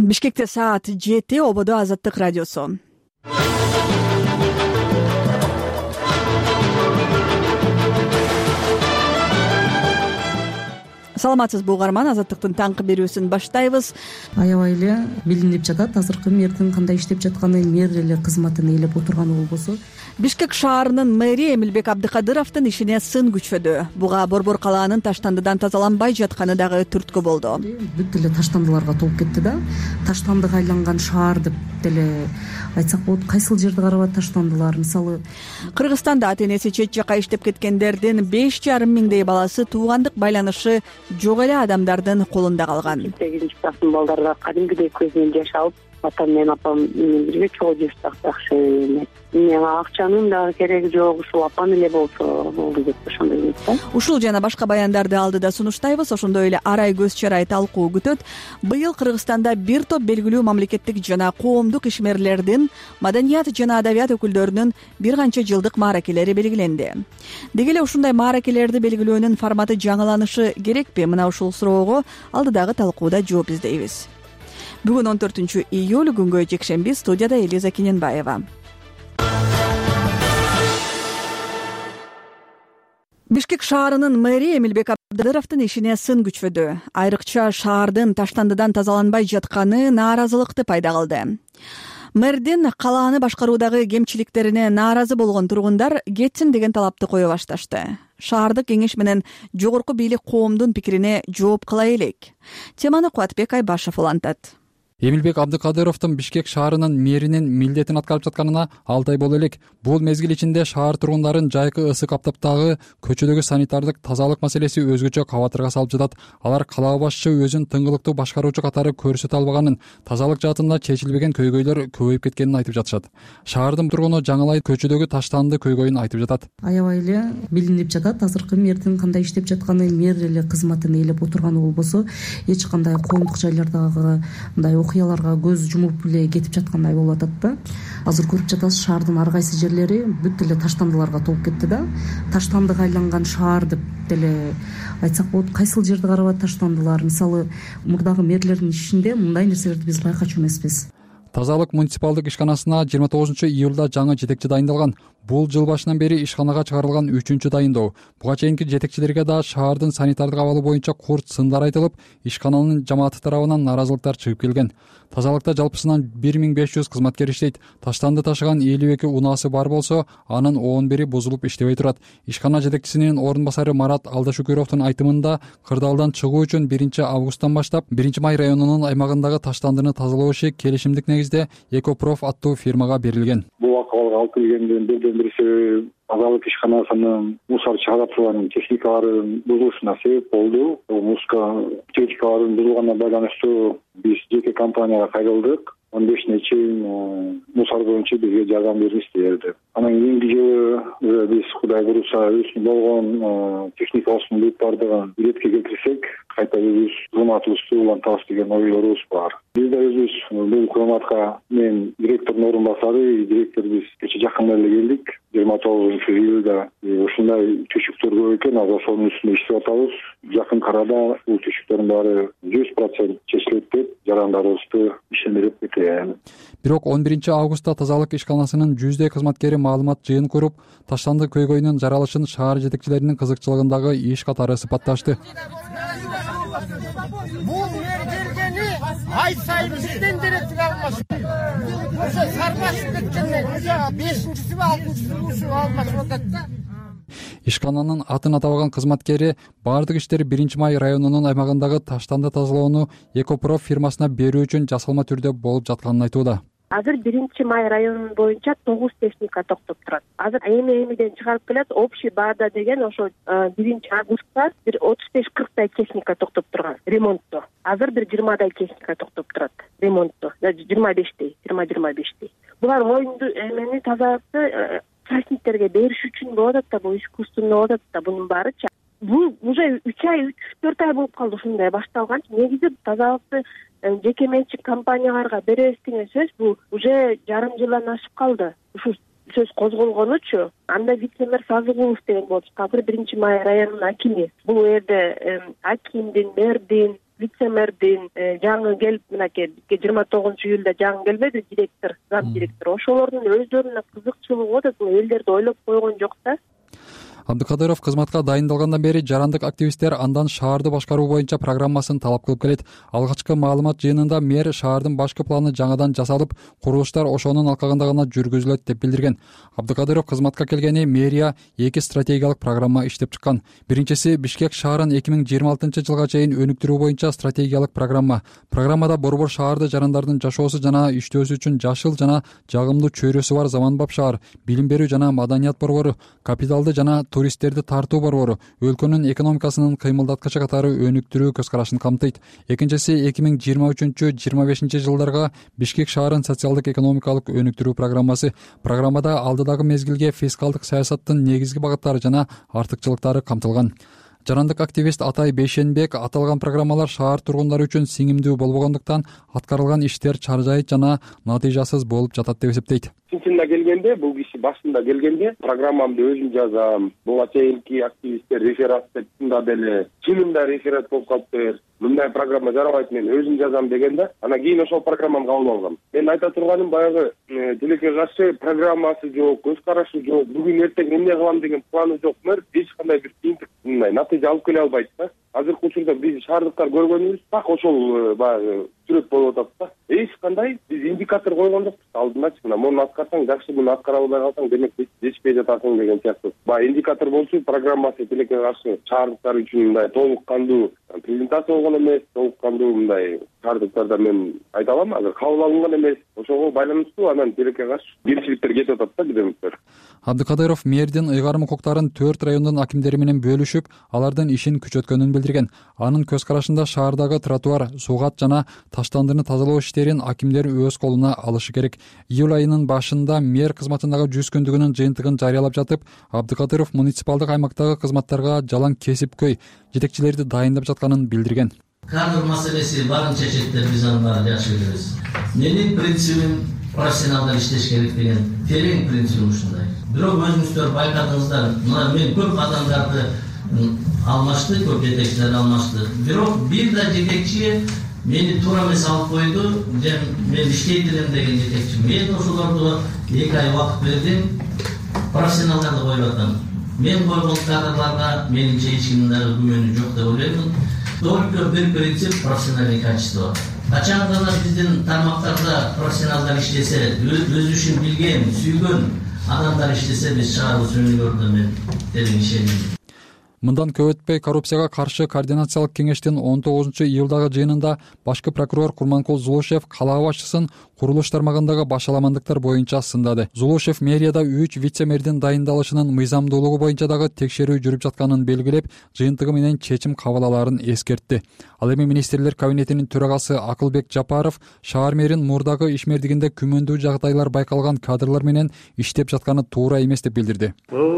Бишкекте саат 7 ободо Азаттык радиосу. Саламатсызбы угарман, Азаттыктын таңкы берүүсүн баштайбыз. Аябай эле билинип жатат. Азыркы мэрдин кандай иштеп жатканы, мэр эле кызматын ээлеп отурганы болбосо. Бишкек шаарынын мэри Эмилбек Абдыкадыровдун ишине сын күчөдү. Буга Борбор калаанын таштандыдан тазаланбай жатканы дагы түрткү болду. Бүт эле таштандыларга толуп кетти да. Таштандыга айланган шаар деп деле айтсак болот. Кайсыл жерди карабат таштандылар? Мисалы, Кыргызстанда ата-энеси чет жака иштеп кеткендердин 5,5 миңдей баласы туугандык байланышы жок эле адамдардын колунда калган. 8 класстын балдарга кадимгидей көзүнөн жаш алып, атам менен апам менен бирге чогуу жашасак жакшы эле. Мага акчанын дагы кереги жок, ушул апам эле болсо болду деп ошондой эле да. Ушул жана башка баяндарды алдыда сунуштайбыз. Ошондой эле арай көз чарай талкуу күтөт. Быйыл Кыргызстанда бир топ белгилүү мамлекеттик жана коомдук ишмерлердин, маданият жана адабият өкүлдөрүнүн бир канча жылдык мааракелери белгиленди. Деги эле ушундай мааракелерди белгилөөнүн форматы жаңыланышы керекпи? Мына ушул суроого алдыдагы талкууда жооп издейбиз. Бүгүн 14-июль күнгө жекшемби, студияда Элиза Кененбаева. Бишкек шаарынын мэри Эмилбек Абдыкадыровдун ишине сын күчөдү. Айрыкча шаардын таштандыдан тазаланбай жатканы нааразылыкты пайда кылды. Мэрдин калааны башкаруудагы кемчиликтерине нааразы болгон тургундар кетсин деген талапты кое башташты. Шаардык кеңеш менен жогорку бийлик коомдун пикирине жооп кыла элек. Теманы Кубатбек Айбашев улантат. Эмилбек Абдыкадыровдун Бишкек шаарынын мэринин милдетин аткарып жатканына 6 ай боло элек. Бул мезгил ичинде шаар тургундарын жайкы ысы каптаптагы көчөдөгү санитардык тазалык маселеси өзгөчө кабатырга салып жатат. Алар калаа башчы өзүн тыңгылыктуу башкаруучу катары көрсөтө албаганын, тазалык жаатында чечилбеген көйгөйлөр көбөйүп кеткенин айтып жатышат. Шаардын тургуну жаңылай көчөдөгү таштанды көйгөйүн айтып жатат. Аябай эле билинип жатат. Азыркы мэрдин кандай иштеп жатканы, мэр эле кызматын ээлеп отурганы болбосо, эч кандай коомдук жайлардагы мындай окуяларга көз жумуп эле кетип жаткандай болуп атат да. Азыр көрүп жатасыз, шаардын ар кайсы жерлери бүт эле таштандыларга толуп кетти да. Таштандыга айланган шаар деп деле айтсак болот. Кайсыл жерди карабат таштандылар? Мисалы, мурдагы мэрлердин ишинде мындай нерселерди биз байкачу эмеспиз. Тазалык муниципалдык ишканасына 29-июлда жаңы жетекчи дайындалган. Бул жыл башынан бери ишканага чыгарылган 3-чү дайындоо. Буга чейинки жетекчилерге да шаардын санитардык абалы боюнча курт сындар айтылып, ишкананын жамааты тарабынан нааразылыктар чыгып келген. Тазалыкта жалпысынан 1500 кызматкер иштейт. Таштанды ташыган 52 унаасы бар болсо, анын 11 бузулуп иштебей турат. Ишкана жетекчисинин орун басары Марат Алдашүкүровдун айтымында, кырдаалдан чыгуу үчүн 1-августтан баштап 1-Май районунун аймагындагы таштандыны тазалоо иши келишимдик негизде Экопроф аттуу фирмага берилген. Бул акыбалга алып келгендин бирден бир себеби тазалык ишканасынын мусор чыгарып турган техникаларын бузулушуна себеп болду. Муска техникаларын бузулганына байланыштуу биз жеке компанияга кайрылдык. 15-не чейин мусор боюнча бизге жардам беришти. Анан кийинки жылы биз Кудай буюрса өзүнүн болгон техникалык бардыгын биретке келтирсек, кайта өзүбүз кызматыбызды улантабыз деген ойлорубуз бар. Биз да өзүбүз бул кызматка мен директордун орун басары, директор биз кече жакында эле келдик. 29-июлда ушундай түшүктөр көп экен, азыр ошонун үстүндө иштеп атабыз. Жакын арада бул түшүктөрдүн баары 100% чечилет деп жарандарыбызды ишендирип кетем. Бирок 11-августта тазалык ишканасынын 100 кызматкери маалымат жыйын куруп, таштанды көйгөйүнүн жаралышын шаар жетекчилеринин кызыкчылыгындагы иш катары сыпатташты. Бул мергени ай сайын бизден дерек алмаш. Ошо сарбашып кеткенден 5-чи, 6-чы алмашып атат да. Ишкананын атын атабаган кызматкери бардык иштери 1-Май районунун аймагындагы таштанды тазалоону Экопроф фирмасына берүү үчүн жасалма түрдө болуп жатканын айтууда. Азыр 1-Май районунун боюнча 9 техника токтоп турат. Азыр эми-эмиден чыгарып келет. Общий баада деген ошо 1-августта бир 35-40 техника токтоп турган ремонтто. Азыр бир 20 техника токтоп турат ремонтто. 20-25. Булар моюнду эмени тазалыкты частниктерге бериш үчүн болуп атат да, бул искусственный болуп атат да, бунун баарычы. Бул уже 3 ай, 3-4 ай болуп калды ушундай башталган. Негизи тазалыкты жеке менчик компанияларга беребиз деген сөз бул уже жарым жылдан ашып калды. Ушу сөз козголгонучу. Анда вице-мэр Сазыгулов деген болчу. Азыр 1-Май районунун акими. Бул жерде акимдин, мэрдин, вице мэрдин жаңы келип мынакей 29-июлда жаңы келбеди директор, зам директор, ошолордун өздөрүнө кызыкчылыгы да бул элдерди ойлоп койгон жок да. Абдыкадыров кызматка дайындалгандан бери жарандык активисттер андан шаарды башкаруу боюнча программасын талап кылып келет. Алгачкы маалымат жыйынында мэр шаардын башкы планы жаңадан жасалып, курулуштар ошонун алкагында гана жүргүзүлөт деп билдирген. Абдыкадыров кызматка келгени мэрия 2 стратегиялык программа иштеп чыккан. Биринчиси Бишкек шаарын 2026-жылга чейин өнүктүрүү боюнча стратегиялык программа. Программада борбор шаарды жарандардын жашоосу жана иштөөсү үчүн жашыл жана жагымдуу чөйрөсү бар заманбап шаар, билим берүү жана маданият борбору, капиталды жана туристтерди тартуу борбору, өлкөнүн экономикасынын кыймылдаткычы катары өнүктүрүү көз карашын камтыйт. Экинчиси 2023-25 жылдарга Бишкек шаарын социалдык экономикалык өнүктүрүү программасы. Программада алдыдагы мезгилге фискалдык саясаттын негизги багыттары жана артыкчылыктары камтылган. Жарандык активист Атай Бейшенбек аталган программалар шаар тургундары үчүн сиңимдүү болбогондуктан аткарылган иштер чаржайыт жана натыйжасыз болуп жатат деп эсептейт. Чынында келгенде, бул киши башында келгенде программамды өзүм жазам. Буга чейинки активисттер реферат деп тыңдады эле. Чынында реферат болуп калыптыр. Мындай программа жарабайт, мен өзүм жазам дегенде, анан кийин ошол программаны кабыл алгам. Мен айта турганым, баягы тилекке каршы программасы жок, көз карашы жок, бүгүн эртең эмне кылам деген планы жок. Мэр эч кандай бир кийинтик мындай натыйжа алып келе албайт да. Азыркы учурда биз шаардыктар көргөнүбүз так ошол баягы сүрөт болуп атат да. Эч кандай биз индикатор койгон жокпуз. Алдыначы мына муну аткарсаң жакшы, муну аткара албай калсаң демек жетишпей жатасың деген сыяктуу. Баягы индикатор болчу, программасы тилекке каршы шаардыктар үчүн мындай толук кандуу презентация болгон эмес, толук кандуу мындай шаардыктарда мен айта алам, азыр кабыл алынган эмес. Ошого байланыштуу анан тилекке каршы кемчиликтер кетип атат да бирөмүктөр. Абдыкадыров мэрдин ыйгарым укуктарын 4 райондун акимдери менен бөлүшүп, алардын ишин күчөткөнүн билдирген. Анын көз карашында шаардагы тротуар, суугат жана таштандыны тазалоо иштерин акимдер өз колуна алышы керек. Июль айынын башында мэр кызматындагы 100 күндүгүнүн жыйынтыгын жарыялап жатып, Абдыкадыров муниципалдык аймактагы кызматтарга жалаң кесипкөй жетекчилерди дайындап жатканын билдирген. Кадр маселеси барынча четте биз аны баарын жакшы билебиз. Менин принцибим профессионалдар иштеш керек деген терең принцибим ушундай. Бирок өзүңүздөр байкадыңыздар, мына мен көп адамдарды алмашты, көп жетекчилерди алмашты. Бирок бир да жетекчи мени туура эмес алып койду, мен иштейт элем деген жетекчи. Мен ошолорду 2 ай убакыт бердим, профессионалдарды коюп атам. Мен койгон кадрларга менимче эч кимдин дагы күмөнү жок деп ойлоймун. Только бир принцип — профессиональный качество. Качан гана биздин тармактарда профессионалдар иштесе, өз ишин билген, сүйгөн адамдар иштесе, биз шаарыбыз өнүгөрүн мен терең ишенем. Мындан көп өтпөй коррупцияга каршы координациялык кеңештин 19-июлдагы жыйынында башкы прокурор Курманкул Зулушев калаа башчысын курулуш тармагындагы башаламандыктар боюнча сындады. Зулушев мэрияда 3 вице-мэрдин дайындалышынын мыйзамдуулугу боюнча дагы текшерүү жүрүп жатканын белгилеп, жыйынтыгы менен чечим кабыл алаарын эскертти. Ал эми министрлер кабинетинин төрагасы Акылбек Жапаров шаар мэрин мурдагы ишмердигинде күмөндүү жагдайлар байкалган кадрлар менен иштеп жатканы туура эмес деп билдирди.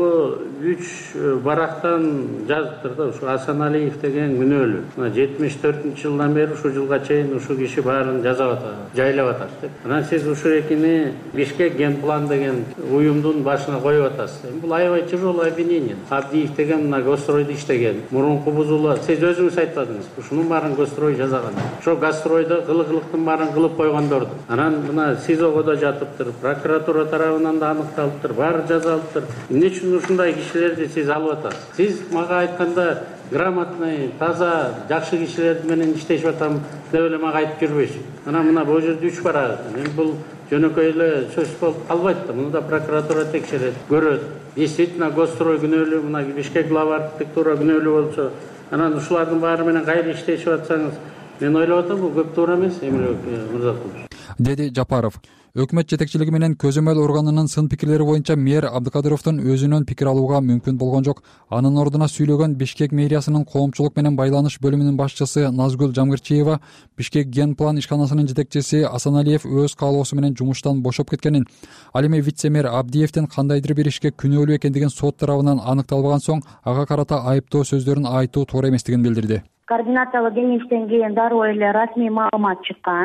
3 барактан жазыптыр да, ушу Асаналиев деген күнөөлүү. 74-жылдан бери ушу жылга чейин ушу киши баарын жазап атат, жайлап атат деп. Анан сиз ушу экини Бишкек генплан деген уюмдун башына коюп атасыз. Бул аябай тяжелое обвинение. Абдиев деген мына Гостройдо иштеген, мурунку бузула, сиз өзүңүз айтпадыңыз. Ушунун баарын Гострой жазаган. Ошо Гостройдо кылыктын баарын кылып койгондорду. Анан мына СИЗОго да жатыптыр, прокуратура тарабынан да аныкталыптыр, баары жазылыптыр. Эмне үчүн ушундай кишилерди сиз алып атасыз? Сиз мага айтканда грамотный, таза, жакшы кишилер менен иштешип атам деп эле мага айтып жүрбөйсүз. Анан мына бул жерде 3 бар. Эми бул жөнөкөй эле сөз болуп калбайт да. Муну да прокуратура текшерет, көрөт. Действительно Гострой күнөөлүү, мына Бишкек глава архитектура күнөөлүү болсо, анан ушулардын баары менен кайра иштешип атсаңыз, мен ойлоп атам, бул көп туура эмес, Эмилбек Мырзакулович, деди Жапаров. Өкмөт жетекчилиги менен көзөмөл органынын сын пикирлери боюнча мэр Абдыкадыровдун өзүнөн пикир алууга мүмкүн болгон жок. Анын ордуна сүйлөгөн Бишкек мэриясынын коомчулук менен байланыш бөлүмүнүн башчысы Назгүл Жамгырчиева, Бишкек генплан ишканасынын жетекчиси Асаналиев өз каалоосу менен жумуштан бошоп кеткенин, ал эми вице-мэр Абдиевдин кандайдыр бир ишке күнөөлүү экендигин сот тарабынан аныкталбаган соң ага карата айыптоо сөздөрүн айтуу туура эместигин билдирди. Координациялык кеңештен кийин дароо эле расмий маалымат чыккан.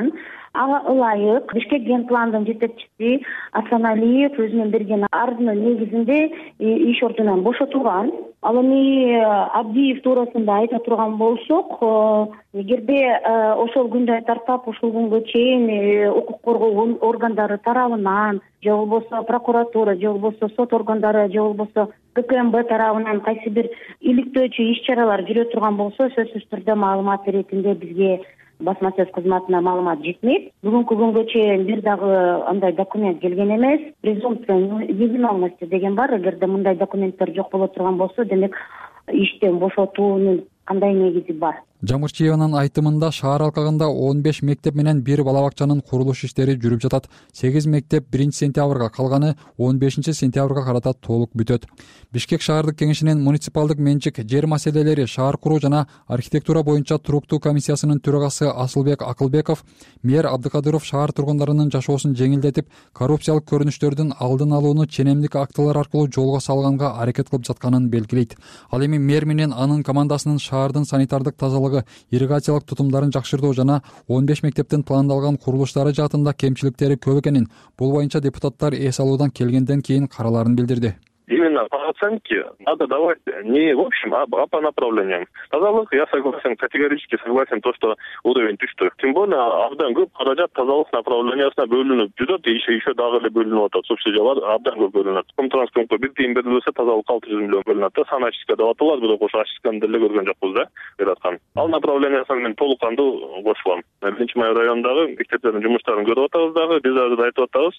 ага ылайык Бишкек генпландын жетекчиси Асан Алиев өзүнүн берген арызынын негизинде иш ордунан бошотулган. Ал эми Абдиев туурасында айта турган болсок, эгерде ошол күндөн тартап ушул күнгө чейин укук коргоо органдары тарабынан же болбосо прокуратура же болбосо сот органдары же болбосо ККМБ тарабынан кайсы бир иликтөөчү иш чаралар жүрө турган болсо, сөзсүз түрдө маалымат иретинде бизге басма сөз кызматына маалымат жетмейт. Бүгүнкү күнгө чейин бир дагы андай документ келген эмес. Презумпция невиновности деген бар. Эгерде мындай документтер жок боло турган болсо, демек иштен бошотуунун кандай негизи бар? Жамырчиеванын айтымында шаар алкагында 15 мектеп менен 1 бала бакчанын курулуш иштери жүрүп жатат. 8 мектеп 1-сентябрга, калганы 15-сентябрга карата толук бүтөт. Бишкек шаардык кеңешинин муниципалдык менчик жер маселелери, шаар куруу жана архитектура боюнча туруктуу комиссиясынын төрагасы Асылбек Акылбеков мэр Абдыкадыров шаар тургундарынын жашоосун жеңилдетип, коррупциялык көрүнүштөрдүн алдын алууну ченемдик актылар аркылуу жолго салганга аракет кылып жатканын белгилейт. Ал эми мэр менен анын командасынын шаардын санитардык тазалыгы, ирригациялык тутумдарын жакшыртуу жана 15 мектептин пландалган курулуштары жаатында кемчиликтери көп экенин, бул боюнча депутаттар эс алуудан келгенден кийин караларын билдирди. Именно по оценке надо давать не в общем, а по направлениям. Тазалык, я согласен, категорически согласен, то, что уровень түштү. Тем более, абдан көп каражат тазалык направлениясына бөлүнүп жүрөт, еще дагы эле бөлүнүп атат. Субсидиялар абдан көп бөлүнөт. Комтранскомко бир тыйын берилсе, тазалык 600 миллион бөлүнөт да. Саначистка деп аталат, бирок ошо очистканы деле көргөн жокпуз да, бераткан. Ал направлениясына мен толук кандуу кошулам. 1-Май районундагы мектептердин жумуштарын көрүп атабыз дагы, биз азыр айтып атабыз.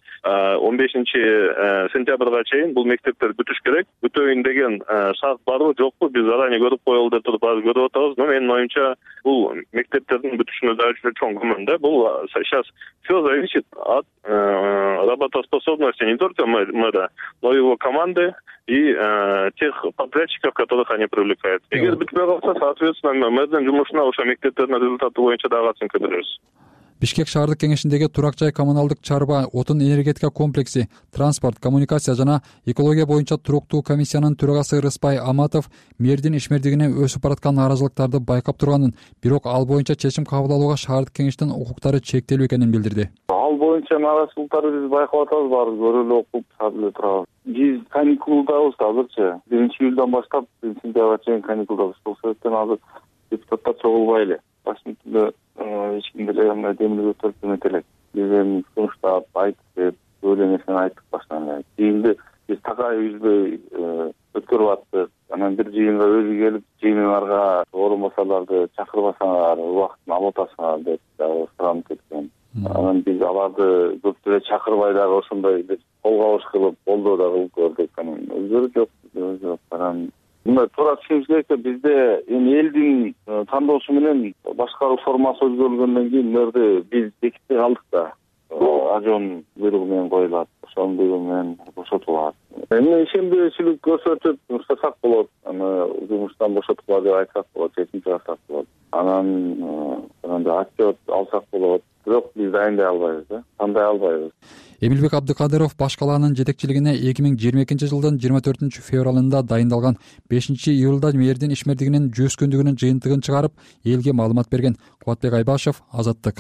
15-сентябрга чейин бул мектептер бүтүш керек. Бүтөйүн деген шарт барбы, жокпу, биз заранее көрүп коелу деп туруп азыр көрүп атабыз. Но менин оюмча бул мектептердин бүтүшүнө да чоң күмөн да. Бул сейчас все зависит от работоспособности не только мэра, но и его команды и тех подрядчиков, которых они привлекают. Эгер бүтпөй калса, соответственно, мэрдин жумушуна ошо мектептердин результаты боюнча дагы оценка беребиз. Бишкек шаардык кеңешиндеги турак жай, коммуналдык чарба, отун энергетика комплекси, транспорт, коммуникация жана экология боюнча туруктуу комиссиянын төрагасы Рыспай Аматов мэрдин ишмердигине өсүп бараткан нааразылыктарды байкап турганын, бирок ал боюнча чечим кабыл алууга шаардык кеңештин укуктары чектелүү экенин билдирди. Ал боюнча нааразылыктарды биз байкап атабыз, баарыбыз көрүп эле окуп эле турабыз. Биз каникулдабыз азырчы. 1-июлдан баштап 1-сентябрга чейин каникулдабыз. Ошол себептен азыр депутаттар чогулбай эле. Башкентте эч ким деле мына демилге өтөрүп эметет элек. Биз эми сунуштап айтып, өлө нерсени айттык баштан эле. Жыйынды биз такай үзбөй өткөрүп аттык. Анан бир жыйынга өзү келип, жыйындарга орун басарларды чакырбасаңар, убактын алып атасыңар деп суранып кеткен. Анан биз аларды көптүрө чакырбай дагы ошондой кол кабыш кылып, болду да кылып көрдүк. Анан өзгөрүү жок. Анан мына туура түшүнүш керек, бизде эми элдин тандоосу менен башкаруу формасы өзгөрүлгөндөн кийин мэрди биз бекитпей калдык да. Ажон буйругу менен коюлат, ошонун буйругу менен бошотулат. Эми ишенбөөчүлүк көрсөтүп турсак болот. Аны жумуштан бошотула деп айтсак болот, чечим чыгарсак болот. Анан отчет алсак болот. Бирок биз дайындай албайбыз да, тандай албайбыз. Эмилбек Абдыкадыров баш калаанын жетекчилигине 2022-жылдын 24-февралында дайындалган 5-июлда мэрдин ишмердигинин 100 күндүгүнүн жыйынтыгын чыгарып, элге маалымат берген. Кубатбек Айбашев, Азаттык.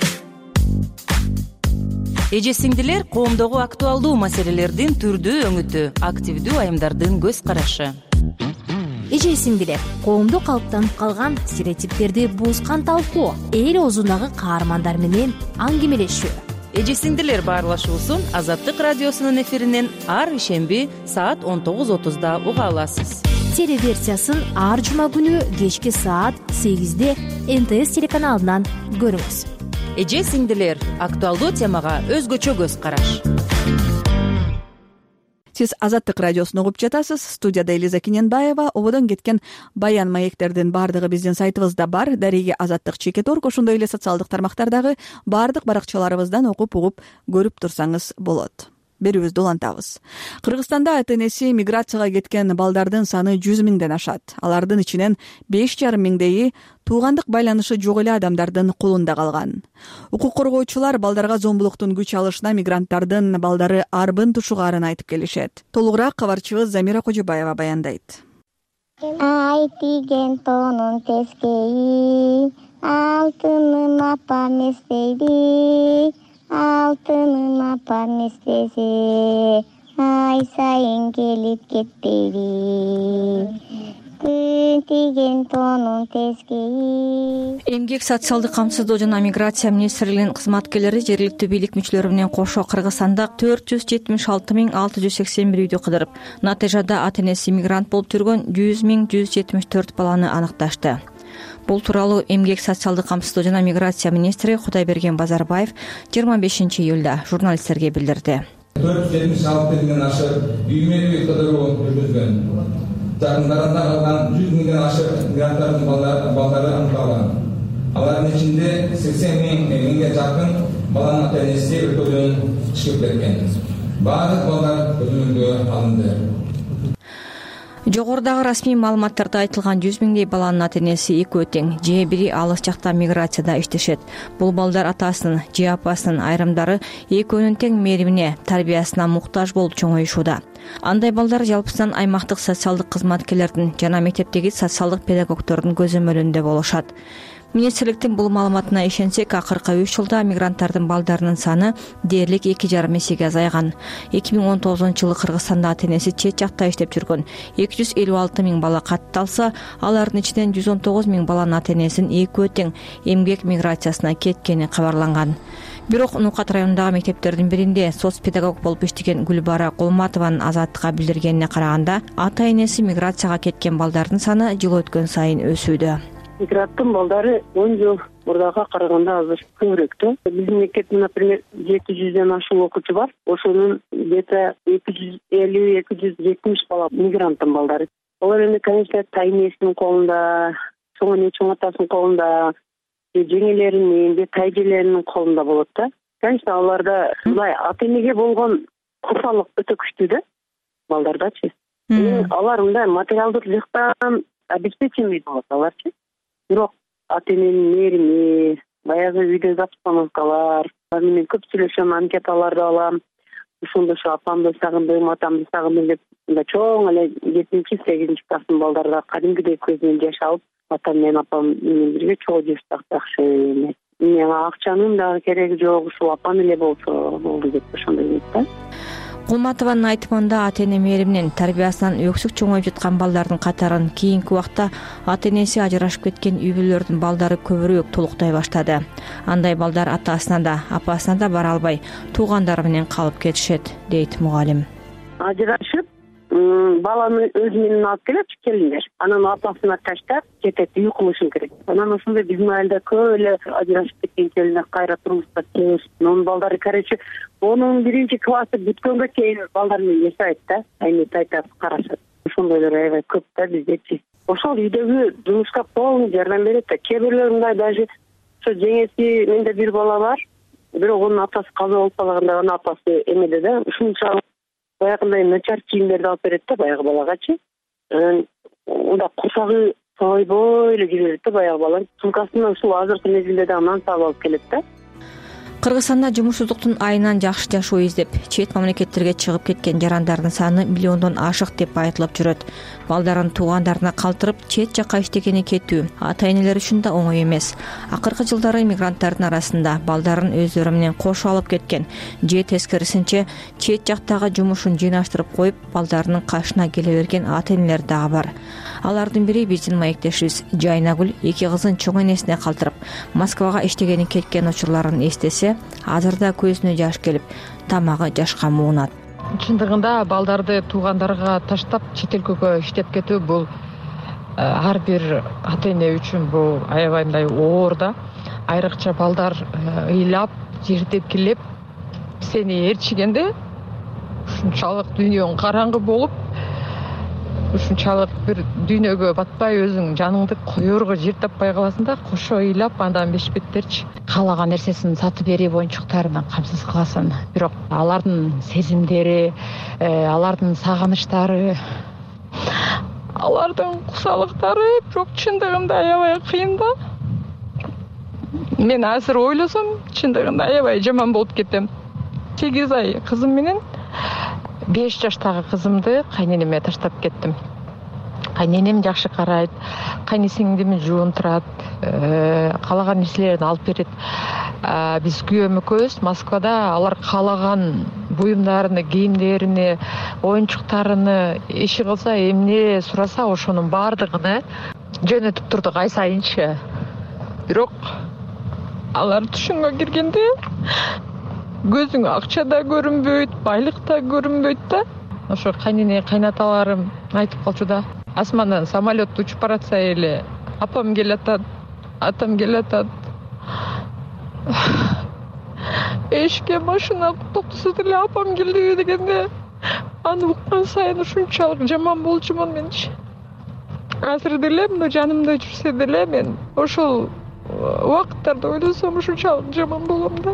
Эже сиңдилер, коомдогу актуалдуу маселелердин түрдүү өңүтү, активдүү айымдардын көз карашы. Эже сиңдилер, коомдо калыптанып калган стереотиптерди буузган талкуу, эл оозундагы каармандар менен аңгемелешүү. Эже сиңдилер баарлашуусун Азаттык радиосунун эфиринен ар ишемби саат 19:30 уга аласыз. Телеверсиясын ар жума күнү кечки саат 8-де НТС телеканалынан көрүңүз. Эже сиңдилер, актуалдуу темага өзгөчө көз караш. Сиз Азаттык радиосун угуп жатасыз. Студияда Элиза Кененбаева. Ободон кеткен баян маектердин баардыгы биздин сайтыбызда бар. Дареги Азаттык.org, ошондой эле социалдык тармактардагы баардык баракчаларыбыздан окуп угуп көрүп турсаңыз болот. Берүүбүздү улантабыз. Кыргызстанда ата-энеси миграцияга кеткен балдардын саны 100 миңден ашат. Алардын ичинен 5,5 миңдейи туугандык байланышы жок эле адамдардын колунда калган. Укук коргоочулар балдарга зомбулуктун күч алышына мигранттардын балдары арбын тушугаарын айтып келишет. Толугураак кабарчыбыз Замира Кожобаева баяндайт. Ай тиген тонун тескейи алтынын апам эстейди, алтынын апам эстесе, ай сайын келип кетпейди, күн тиген тонун тескейи. Эмгек социалдык камсыздоо жана миграция министрлигинин кызматкерлери жергиликтүү бийлик мүчөлөрү менен кошо Кыргызстанда 476,681 үйдү кыдырып, натыйжада ата энеси мигрант болуп жүргөн 100,174 баланы аныкташты. Бул тууралуу Эмгек социалдык камсыздоо жана миграция министри Кудайберген Базарбаев 25 июлда журналисттерге билдирди. 476 ашык үймө-үй кыдыруу жүргүзгөн. Жакындарында калган 100 миңден ашык мигранттардын балдары аныкталган. Алардын ичинде 80 миңге жакын баланын ата энеси өлкөдөн чыгып кеткен. Баардык балдар көзөмөлгө алынды. Жогорудагы расмий маалыматтарда айтылган 100 миңдей баланын ата энеси экөө тең, же бири алыс жакта миграцияда иштешет. Бул балдар атасынын же апасынын, айрымдары экөөнүн тең мээримине, тарбиясына муктаж болуп чоңоюшууда. Андай балдар жалпысынан аймактык социалдык кызматкерлердин жана мектептеги социалдык педагогдордун көзөмөлүндө болушат. Министрликтин бул маалыматына ишенсек, акыркы 3 жылда мигранттардын балдарынын саны дээрлик 2,5 эсеге азайган. 2019-жылы Кыргызстанда ата энеси чет жакта иштеп жүргөн 256 миң бала катталса, алардын ичинен 119 миң баланын ата энесинин экөө тең эмгек миграциясына кеткени кабарланган. Бирок Нукат районундагы мектептердин биринде соц педагог болуп иштеген Гүлбара Кулматованын Азаттыкка билдиргенине караганда, ата энеси миграцияга кеткен балдардын саны жыл өткөн сайын өсүүдө. Мигранттын балдары 10 жыл мурдага караганда азыр көбүрөөк. Биздин мектепте, например, 700ден ашуун окуучу бар. Ошонун где-то 250-270 бала мигранттын балдары. Алар эми, конечно, тайнесинин колунда, чоң атасынын колунда, жеңелеринин, тайжелеринин колунда болот да. Конечно, аларда мындай ата энеге болгон курсалык өтө күчтүү да, балдардачы. Алар мындай материалдык жактан обеспеченный болот аларчы. Бирок ата эненин мээрими, баягы үйдөгү обстановкалар, менен көп сүйлөшөм, анкеталарды алам. Ошондо апамды сагындым, атамды сагындым деп, мындай чоң эле 7-8 класстын балдарга кадимгидей көз менен жаш алып, атам менен апам менен бирге чогуу жашасак жакшы эмес. Мага акчанын дагы кереги жок, ушул апам эле болсо болду деп ошондой дейт да. Кулматованын айтымында ата эне мээриминен, тарбиясынан өксүк чоңоюп жаткан балдардын катарын кийинки убакта ата энеси ажырашып кеткен үй бүлөлөрдүн балдары көбүрөөк толуктай баштады. Андай балдар атасына да, апасына да бара албай, туугандары менен калып кетишет, дейт мугалим. Ажырашып, баланы өзү менен алып келет келиндер. Анан апасына таштап кетет, үй кылышын керек. Анан ошондой биздин айылда көп эле ажырашып кеткен келиндер кайра турмушка чыгышып, анын балдары, короче, onun 1-классы бүткөнгө чейин балдар менен жашайт да, айнет айтат, карашат. Ошондойлор аябай көп да биздечи. Ошол үйдөгү жумушка полный жардам берет да. Кээ бирлер мындай, даже ошо жеңеси, менде бир бала бар, бирок онун атасы каза болуп калганда, анын апасы эмеде да, ушунчалык баягындай начар кийимдерди алып берет да баягы балагачы. Мында курсагы сойбой эле жүрө берет да баягы бала. Сумкасынан ушул азыркы мезгилде да анан сабап алып келет да. Кыргызстанда жумушсуздуктун айынан жакшы жашоо издеп, чет мамлекеттерге чыгып кеткен жарандардын саны миллиондон ашык деп айтылып жүрөт. Балдарын туугандарына калтырып, чет жакка иштегени кетүү ата энелер үчүн да оңой эмес. Акыркы жылдары мигранттардын арасында балдарын өздөрү менен кошо алып кеткен, же тескерисинче чет жактагы жумушун жыйнаштырып коюп, балдарынын кашына келе берген ата энелер дагы бар. Алардын бири биздин маектешибиз Жайнагүл 2 кызын чоң энесине калтырып, Москвага иштегени кеткен учурларын эстесе, азырда көзүнө жаш келип, тамагы жашка муунат. Чындыгында балдарды туугандарга таштап чет өлкөгө иштеп кетүү бул ар бир ата эне үчүн бул аябай мындай оор да. Айрыкча балдар ыйлап, жирдекилеп сени ээрчигенде ушунчалык дүйнөң караңгы болуп, ушунчалык бир дүйнөгө батпай өзүң жаныңды коерго жер таппай каласың да, кошо ыйлап, андан бешпеттерчи каалаган нерсесин сатып берип, оюнчуктарынан камсыз кыласың. Бирок алардын сезимдери, алардын сагынычтары, алардын кусалыктары бирок чындыгында аябай кыйын да. Мен азыр ойлосом, чындыгында аябай жаман болуп кетем. 8 ай кызым менен 5 жаштагы кызымды кайненеме таштап кеттим. кайненем жакшы карайт, кайнесиңдим жуунтурат, каалаган нерселерин алып берет. Биз күйөөм экөөбүз Москвада алар каалаган буюмдарыны, кийимдерини, оюнчуктарыны иши кылса, эмне сураса ошонун баардыгын жөнөтүп турдук ай сайынчы. Бирок алар түшүнгө киргенде көзүң акча да көрүнбөйт, байлык да көрүнбөйт да. Ошо кайнене, кайнаталарым айтып калчу да. Асмандан самолет учуп баратса эле, апам келатат, атам келатат. Эшикке машина токтосо деле апам келди дегенде, аны уккан сайын ушунчалык жаман болчумун менчи. Азыр деле мына жанымда жүрсө деле мен ошол убакыттарды ойлосом ушунчалык жаман болом да.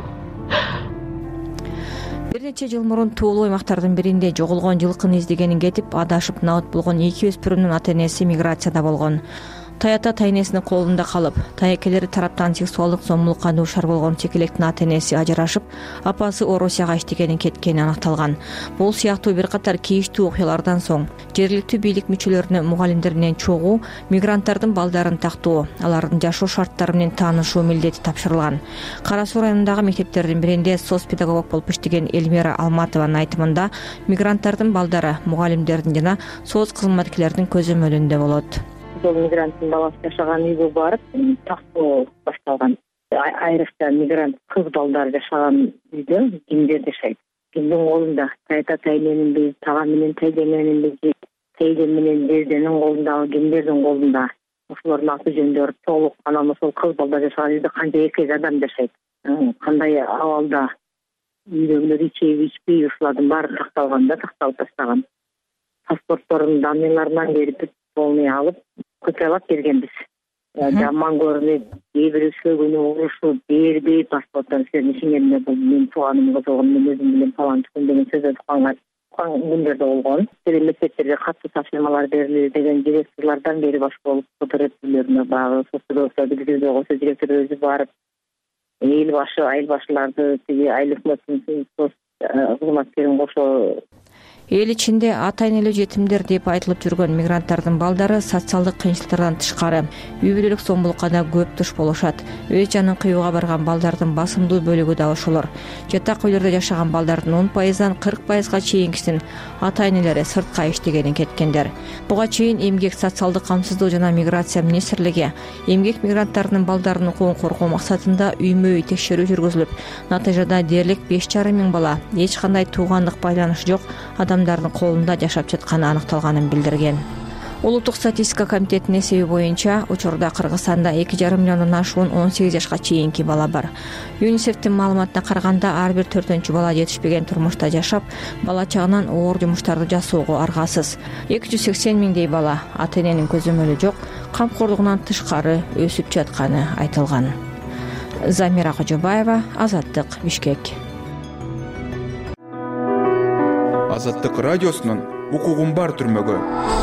Бир нече жыл мурун Туулуу аймактардын биринде жоголгон жылкыны издегенин кетип, адашып набыт болгон 2 өспүрүмдүн ата-энеси миграцияда болгон. Таята тайнесинин колунда калып, таекелери тараптан сексуалдык зомбулукка дуушар болгон чекелектин ата-энеси ажырашып, апасы Орусияга иштегенин кеткени аныкталган. Бул сыяктуу бир катар кейиштүү окуялардан соң жергиликтүү бийлик мүчөлөрүнө мугалимдеринен чогуу мигранттардын балдарын тактоо, алардын жашоо шарттары менен таанышуу милдети тапшырылган. Кара Суу районундагы мектептердин биринде соц педагог болуп иштеген Эльмира Алматованын айтымында, мигранттардын балдары мугалимдердин жана соц кызматкерлердин көзөмөлүндө болот. Жол мигранттын баласы жашаган үйгө барып, тактоо башталган. Айрыкча мигрант кыз балдар жашаган үйдө кимдер жашайт. Кимдин колунда тайта тайненинби, тага менен тайдененинби, тайден менен жерденин колундагы кимдердин колунда. Ошолордун аты жөндөрү толук, анан ошол кыз балдар жашаган үйдө канча эркек адам жашайт, кандай абалда үйдөгүлөр ичеби-ичпей, ушулардын баары такталып таштаган. Паспорттордун данныйларынан берип, полный алып, көтөрүп бергенбиз. Жаман көрүнүп, кээ бир сөөгүнү урушуп, бербей паспорттон силердин ишиңерме бул менин тууганым болгон, мен өзүм менен фалан түкүн деген сөз айткан күндөрдө болгон. Мектептерге катуу тапшырмалар берилди деген директорлордон бери башка өтүлөрүнө багы соцсүрөтө билдирүүгө койсо директор өзү барып, эл башы, айыл башыларды, тиги айыл өкмөттүн соц кызматкерин кошо. Эл ичинде ата-энелүү жетимдер деп айтылып жүргөн мигранттардын балдары социалдык кыйынчылыктардан тышкары үй бүлөлүк зомбулукка да көп туш болушат. Өз жанын кыюуга барган балдардын басымдуу бөлүгү да ошолор. Жатак үйлөрдө жашаган балдардын 10%дан 40%га чейинкисин ата-энелери сыртка иштегенин кеткендер. Буга чейин эмгек, социалдык камсыздоо жана миграция министрлиги эмгек мигранттарынын балдарынын укугун коргоо максатында үймө-үй текшерүү жүргүзүлүп, натыйжада дээрлик 5,5 миң бала эч кандай туугандык байланышы жок адамдардын колунда жашап жатканы аныкталганын билдирген. Улуттук статистика комитетинин эсеби боюнча, учурда Кыргызстанда 2,5 миллиондон ашуун 18 жашка чейинки бала бар. ЮНИСЕФтин маалыматына караганда, ар бир 4-чү бала жетишпеген турмушта жашап, бала чагынан оор жумуштарды жасоого аргасыз. 280 миңдей бала ата-эненин көзөмөлү жок, камкорлугунан тышкары өсүп жатканы айтылган. Замира Кожобаева, Азаттык, Бишкек. Азаттык радиосунун укугун бар түрмөгө.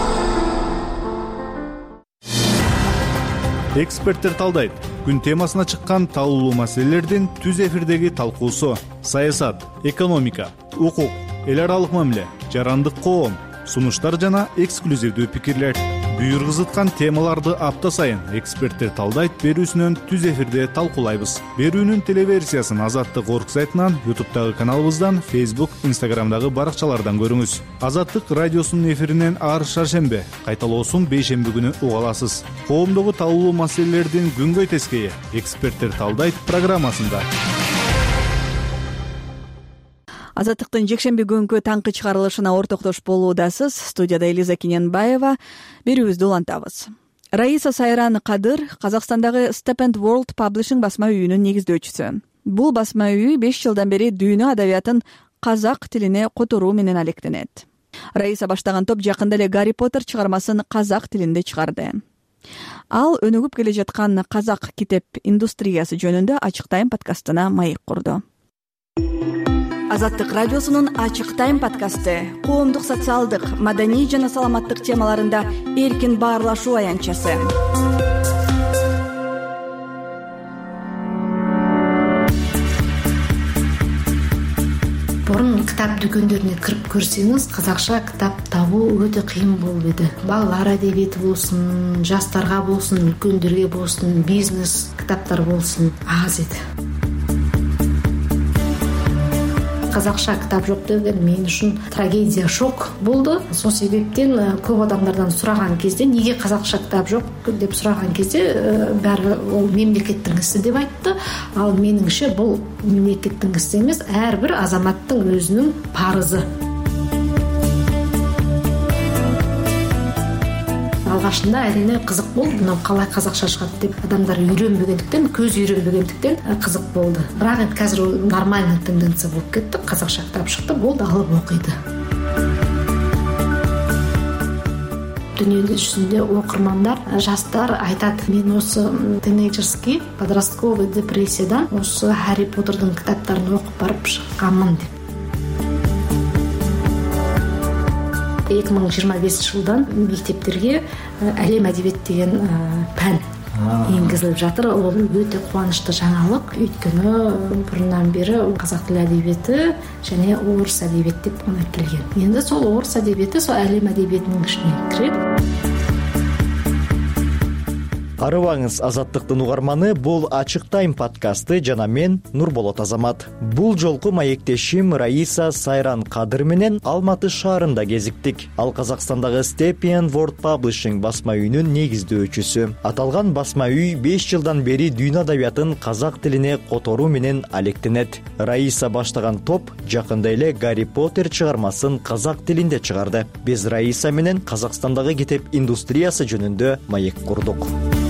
Эксперттер талдайт. Күн темасына чыккан талуулуу маселелердин түз эфирдеги талкуусу: саясат, экономика, укук, эл аралык мамиле, жарандык коом, сунуштар жана эксклюзивдүү пикирлер. Буйргузуткан темаларды апта сайын эксперттер талдайт берүүсүнөн түз эфирде талкуулайбыз. Берүүнүн телеверсиясын Азаттык орг сайтынан, YouTube'дагы каналыбыздан, Facebook, Instagram'дагы баракчалардан көрүңүз. Азаттык радиосунун эфиринен ар шаршембе, кайталоосун бейшемби күнү уга аласыз. Коомдогу талуулуу маселелердин күнгөй тескейи эксперттер талдайт программасында. Азаттыктын жекшемби күнгү таңкы чыгарылышына ортоктош болуудасыз. Студияда Элиза Кененбаева. Берүүбүздү улантабыз. Раиса Сайран Кадыр Казакстандагы Step & World Publishing басма үйүнүн негиздөөчүсү. Бул басма үй 5 жылдан бери дүйнө адабиятын казак тилине которуу менен алектенет. Раиса баштаган топ жакында эле Гарри Поттер чыгармасын казак тилинде чыгарды. Ал өнүгүп келе жаткан казак китеп индустриясы жөнүндө Ачык Тайм подкастына маек курду. Азаттык радиосунун Ачык Тайм подкасты коомдук, социалдык, маданий жана саламаттык темаларында эркин баарлашуу аянтчасы. Бұрын кітап дүкендеріне кіріп көрсеңіз, қазақша кітап табу өте қиын болып еді. Балалар әдебиеті болсын, жастарға болсын, үлкендерге болсын, бизнес кітаптар болсын, аз еді. Қазақша кітап жоқ деген мен үшін трагедия, шок болды. Сол себептен көп адамдардан сұраған кезде, неге қазақша кітап жоқ деп сұраған кезде, бәрі ол мемлекеттің ісі деп айтты. Ал меніңше бұл мемлекеттің ісі емес, әрбір азаматтың өзінің парызы. Алғашында әрине қызық болды, мынау қалай қазақша шығады деп адамдар үйренбегендіктен, көз үйренбегендіктен қызық болды. Бірақ енді қазір ол нормальный тенденция болып кетті. Қазақша кітап шықты, болды, алып оқиды. Дүние жүзінде оқырмандар, жастар айтады, мен осы тинейджерский, подростковый депрессиядан осы Харри Поттердің кітаптарын оқып барып шыққанмын деп. 2025 жылдан мектептерге әлем әдебиет деген пән енгізіліп жатыр. Ол өте қуанышты жаңалық. Өйткені бұрыннан бері қазақ тілі әдебиеті және орыс әдебиет деп қана келген. Енді сол орыс әдебиеті сол әлем әдебиетінің ішіне кіреді. Арыбаңыз, Азаттыктын угарманы, бул Ачык Тайм подкасты жана мен Нурболот Азамат. Бул жолку маектешим Раиса Сайран Кадыр менен Алматы шаарында кезиктик. Ал Казакстандагы Stepien World Publishing басма үйүнүн негиздөөчүсү. Аталган басма үй 5 жылдан бери дүйнө адабиятын казак тилине которуу менен алектенет. Раиса баштаган топ жакында эле Гарри Поттер чыгармасын казак тилинде чыгарды. Биз Раиса менен Казакстандагы китеп индустриясы жөнүндө маек курдук.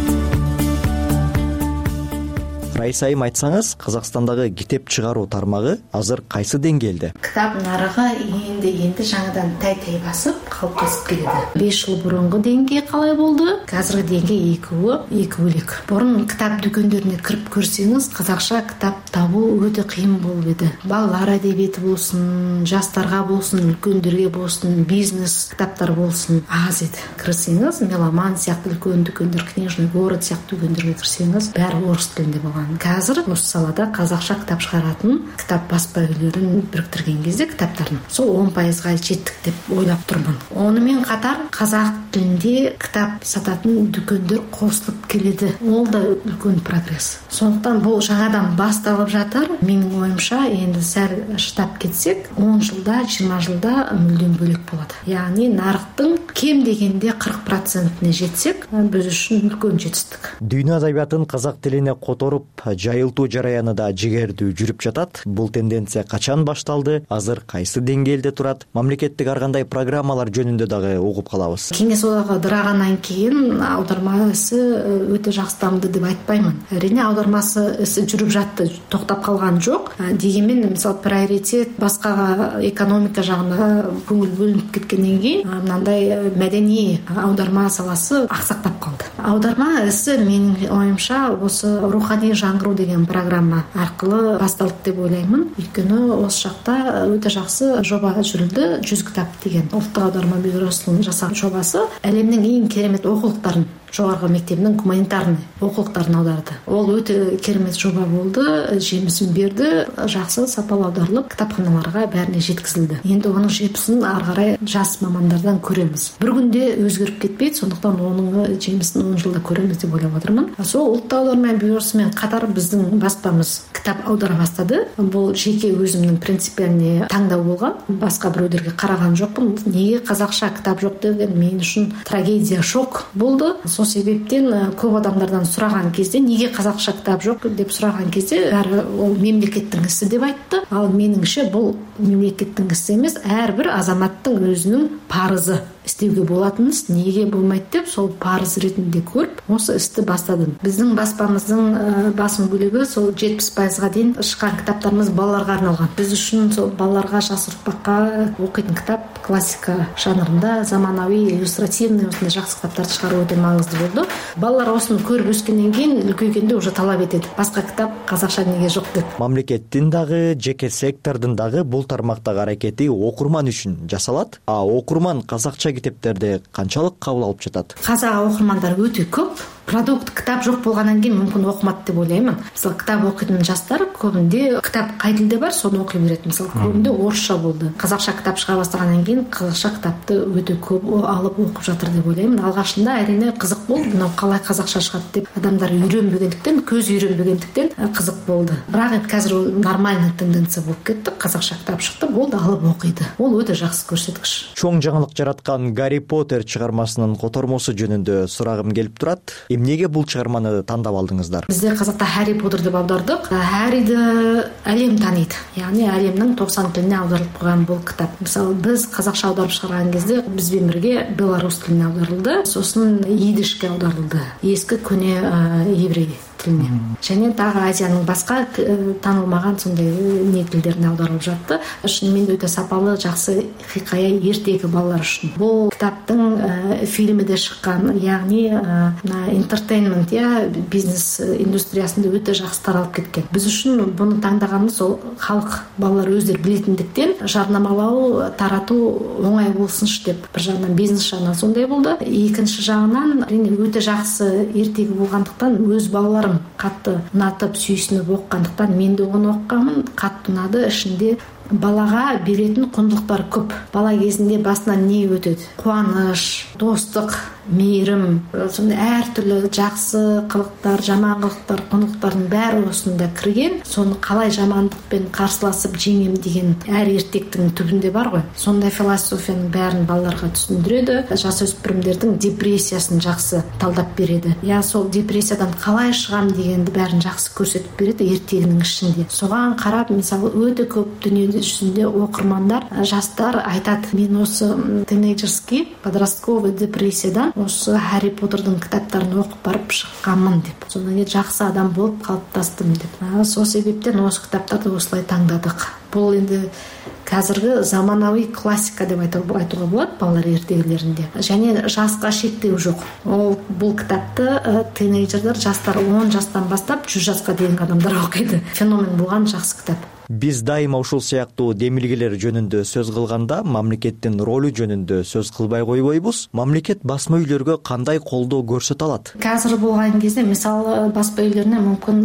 Раиса айым, айтсаңыз, Казакстандагы китеп чыгаруу тармагы азыр кайсы деңгээлде? Китап нарыгы енді жаңадан тай басып, калыптасып келеді. 5 жыл бурунку деңгээ калай болду? Азыркы деңгээ эки бөлөк. Бұрын китап дүкендерине кирип көрсеңиз, казакша китап табуу өтө кыйын болуп эди. Балалар әдебиети болсын, жастарга болсын, үлкөндөргө болсын, бизнес китаптар болсын, аз эди. Кирсеңиз, Меломан сыяктуу үлкөн дүкөндөр, Книжный город сыяктуу дүкөндөргө кирсеңиз, баары орус тилинде болгон. Қазір осы салада қазақша кітап шығаратын кітап баспа үйлерін біріктірген кезде кітаптарын сол 10%-ға жеттік деп ойлап тұрмын. Онымен қатар қазақ тілінде кітап сататын дүкендер қосылып келеді. Ол да үлкен прогресс. Сондықтан бұл жаңадан басталып жатыр. Менің ойымша, енді сәл шыдап кетсек, 10 жылда, 20 жылда мүлдем бөлек болады. Яғни нарықтың кем дегенде 40%-іне жетсек, біз үшін үлкен жетістік. Дүйнө адабиятын казак тилине которуп жайылтуу жараяны да жигердүү жүрүп жатат. Бул тенденция качан башталды? Азыр кайсы деңгээлде турат? Мамлекеттик ар кандай программалар жөнүндө дагы угуп калабыз. Кеңес одағы ыдырагандан кийин аударма isi өтө жакшы дамды деп айтпаймын. Әрине аудармасы isi жүрүп жатты, токтоп калган жок. Дегенмен, мисалы, приоритет башкага экономика жагына көңүл бөлүнүп кеткенден кийин мындай мәдени аударма саласы аксактап калды. Аударма isi менин оюмча осы руханий жаңғыру деген программа аркылы басталды деп ойлаймын. Өйткөнү осы жакта өтө жакшы жоба жүрүлдү. 100 китап деген Улуттук аударма бюросунун жасаган жобасы элимдин эң керемет окулуктарын, жогорку мектебинин гуманитарный окулуктарын аударды. Ол өтө керемет жоба болду, жемисин берди, жакшы сапалуу аударылып, китапканаларга бәріне жеткизилди. Енді онун жемисин ары карай жас мамандардан көрөбүз. Бир күндө өзгөрүп кетпейт, сондуктан онун жемисин 10 жылда көрөбүз деп ойлоп атырмын. Сол Улуттук аударма бюросу менен катар биздин баспамыз китап аудара баштады. Бул жеке өзүмдүн принципиальный таңдоо болгон. Башка бирөөдөргө караган жокмун. Неге казакша китап жок деген мен үчүн трагедия, шок болду. Сол себептен көп адамдардан сұраған кезде, неге қазақша кітап жоқ деп сұраған кезде, бәрі ол мемлекеттің ісі деп айтты. Ал меніңше бұл мемлекеттің ісі емес, әрбір азаматтың өзінің парызы. Істеуге болатын іс, неге болмайды деп, сол парыз ретінде көріп, осы істі бастадым. Біздің баспамыздың басым бөлігі сол 70%-ға дейін шыққан кітаптарымыз балаларға арналған. Біз үшін сол балаларға, жас ұрпаққа оқитын кітап классика жанрында заманауи иллюстративный осындай жақсы китаптарды чыгаруу өтө маңызды болду. Балалар осуну көрүп өскөндөн кийин үлкөйгөндө уже талап этет, башка китап казакча эмнеге жок деп. Мамлекеттин дагы, жеке сектордун дагы бул тармактагы аракети окурман үчүн жасалат. А окурман казакча китептерди канчалык кабыл алып жатат? Казак окурмандар өтө көп. Продукт китап жок болгондон кийин мүмкүн окумат деп ойлоймун. Мисалы китап окуйтун жаштар көбүндө китап кай тилде бар, сону окуй берет. Мисалы көбүндө орусча болду. Казакча китап чыга баштагандан кийин казакча китапты өтө көп алып окуп жатыр деп ойлоймун. Алгашында арине кызык болду, мына калай казакча чыгат деп адамдар үйрөнбөгөндүктөн, көз үйрөнбөгөндүктөн кызык болду. Бирок азыр нормальный тенденция болуп кетти. Казакча китап чыкты, болду, алып окуйду. Ол өтө жакшы көрсөткүч. Чоң жаңылык жараткан Гарри Поттер чыгармасынын котормосу жөнүндө сурагым келип турат. Эмнеге бул чыгарманы тандап алдыңыздар? Бизде казакта Harry Potter деп аудардык. Харриди әлем тааныйт. Яғни әлемнің 90 тилине аударылып койгон бул китап. Мисалы биз казакча аударып чыгарган кезде бизбен бирге белорус тилине аударылды, сосын идишке аударылды. Эски көне еврей тилине. Және дагы Азиянын башка таанылмаган сондай тилдерине аударылып жатты. Шынымен өтө сапалы, жакшы хикая эртеги балалар үчүн. Бул китаптын фильми да чыккан, яғни entertainment бизнес индустриясында өтө жакшы таралып кеткен. Биз үчүн буну таңдаганыбыз ол халык, балалар өздөрү билетиндиктен жарнамалоо, таратуу оңой болсунчу деп. Бир жагынан бизнес жагынан сондай болду. Экинчи жагынан өтө жакшы эртеги болгондуктан өз балаларым катты унатып, сүйсүнүп окугандыктан мен да ону окуганмын, катты унады. Ичинде балага беретін құндылықтар көп. Бала кезінде басынан не өтеді? Қуаныш, достық, мейірім, сондай әртүрлі жақсы қылықтар, жаман қылықтар, құндылықтардың бәрі осында кірген. Соны қалай жамандықпен қарсыласып жеңем деген әр ертектің түбінде бар ғой. Сондай философияның бәрін балаларға түсіндіреді. Жасөспірімдердің депрессиясын жақсы талдап береді. Я сол депрессиядан қалай шығам дегенді бәрін жақсы көрсетіп береді ертегінің ішінде. Соған қарап, мысалы, өте көп дүниеде жүзінде оқырмандар, жастар айтады, мен осы тинейджерский, подростковый депрессиядан осы Harry Potter'дың кітаптарын оқып барып шыққанмын деп. Содан кейін жақсы адам болып қалыптастым деп. Сол себептен осы кітаптарды осылай таңдадық. Бұл енді қазіргі заманауи классика деп айтуға болады балалар ертегілерінде. Және жасқа шектеу жоқ. Ол бұл кітапты тинейджерлер, жастар 10 жастан бастап 100 жасқа дейінгі адамдар оқиды. Феномен болған жақсы кітап. Биз дайыма ушул сыяктуу демилгелер жөнүндө сөз кылганда мамлекеттин ролу жөнүндө сөз кылбай койбойбуз. Мамлекет басма үйлөргө кандай колдоо көрсөтө алат? Азыр болгон кезде мисалы басма үйлөрүнө мүмкүн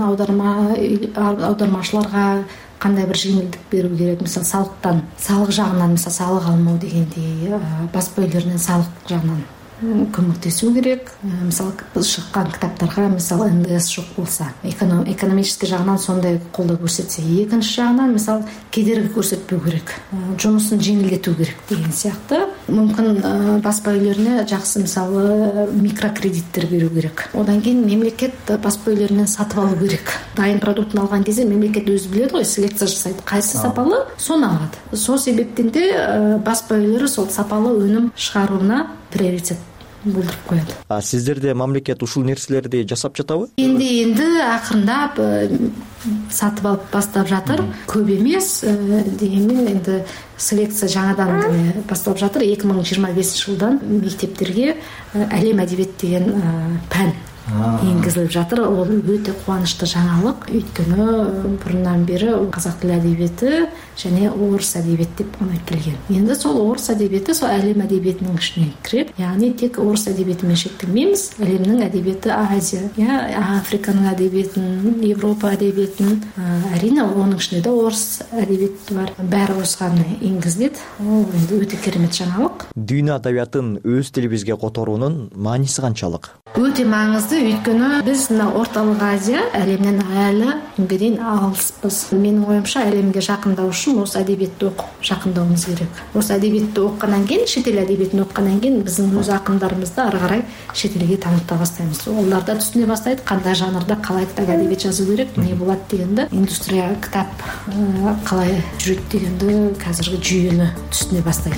аудармачыларга кандай бир жеңилдик берүү керек. Мисалы салык жагынан, мисалы салык алмоо дегендей, басма үйлөрүнөн салык жагынан көмөктесүү керек. Мисалы шыққан кітаптарға мисалы НДС жоқ болса, экономический жағынан сондай қолдау көрсетсе, екінші жағынан мисалы кедергі көрсетпеу керек, жұмысын жеңілдету керек деген сияқты. Мүмкін баспа үйлеріне жақсы мисалы микрокредиттер беру керек. Одан кейін мемлекет баспа үйлерінен сатып алу керек. Дайын продуктын алған кезде мемлекет өзі біледі ғой, селекция жасайды, қайсы сапалы, соны алады. Сол себептен де баспа үйлері сол сапалы өнім шығаруына приоритет болдырып коет. А сиздерде мамлекет ушул нерселерди жасап жатабы? Енді акырындап сатып алып бастап жатыр. Көп емес, дегенмен енді селекция жаңадан басталып жатыр. 2025 жылдан мектептерге әлем әдебиет деген пән енгізіліп жатыр. Ол өте қуанышты жаңалық. Өйткені бұрыннан бері қазақ тілі әдебиеті және орыс әдебиет деп қана келген. Енді сол орыс әдебиеті сол әлем әдебиетінің ішіне кіреді. Яғни тек орыс әдебиетімен шектелмейміз. Әлемнің әдебиеті Азия, Африканың әдебиетін, Европа әдебиетін, әрине оның ішінде де орыс әдебиеті бар. Бәрі осыған енгізіледі. Ол енді өте керемет жаңалық. Дүйнө адабиятын өз тилибизге которуунун мааниси канчалык? Өте маңызды, өйткені біз орталық Азия әлемнен әлі күнге дейін алыспыз. Менің ойымша әлемге жақындау үшін осы әдебиетті оқып жақындауымыз керек. Осы әдебиетті оқығаннан кейін, шетел әдебиетін оқығаннан кейін біздің өз ақындарымызды ары қарай шетелге таныта бастаймыз. Олар да түсіне бастайды, қандай жанрда қалай кітап әдебиет жазу керек, не болады дегенді, индустрия кітап қалай жүреді дегенді қазіргі жүйені түсіне бастайды.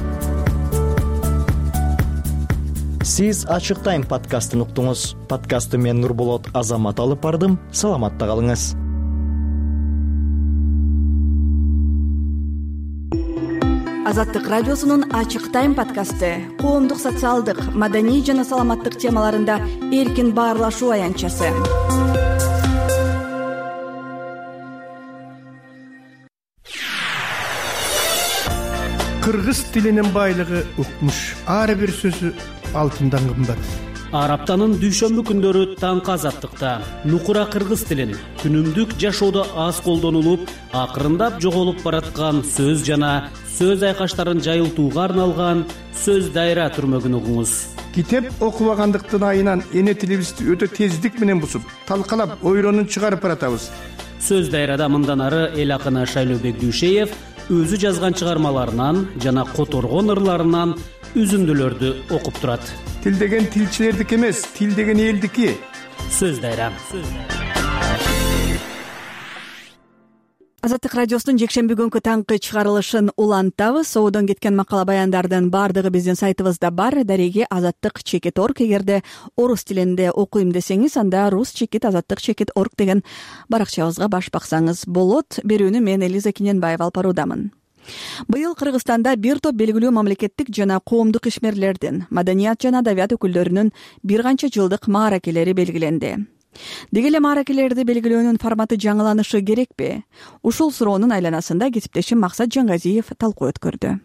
Сиз Ачык Тайм подкастын уктуңуз. Подкастты мен Нурболот Азамат алып бардым. Саламатта калыңыз. Азаттык радиосунун Ачык тайм подкасты коомдук, социалдык, маданий жана саламаттык темаларында эркин баарлашуу аянтчасы. Кыргыз тилинин байлыгы укмуш. Ар бир сөзү алтындан кымбат. Ар аптанын дүйшөмбү күндөрү таңкы азаттыкта нукура кыргыз тилин күнүмдүк жашоодо аз колдонулуп, акырындап жоголуп бараткан сөз жана сөз айкаштарын жайылтууга арналган сөз дайра түрмөгүн угуңуз. Китеп окубагандыктын айынан эне тилибизди өтө тездик менен бусуп, талкалап, ойронун чыгарып баратабыз. Сөз дайрада мындан ары эл акыны Шайлообек Дүйшеев өзү жазган чыгармаларынан жана которгон ырларынан үзүндүлөрдү окуп турат. Тил деген тилчилердики эмес, тил деген элдики. Сөз дайра. Азаттык радиосунун жекшемби күнкү таңкы чыгарылышын улантабыз. Соодон кеткен макала баяндардын баардыгы биздин сайтыбызда бар. Дареги azattik.org. Эгерде орус тилинде окуйм десеңиз, анда rus-azattik.org деген баракчабызга баш баксаңыз болот. Берүүнү мен Элиза Кененбаева алып баруудамын. Быйыл Кыргызстанда бир топ белгилүү мамлекеттик жана коомдук ишмерлердин, маданият жана адабият өкүлдөрүнүн бир канча жылдык мааракелери белгиленди. Деги эле мааракелерди белгилөөнүн форматы жаңыланышы керекпи? Ушул суроонун айланасында кесиптешим Максат Жаңгазиев талкуу өткөрдү.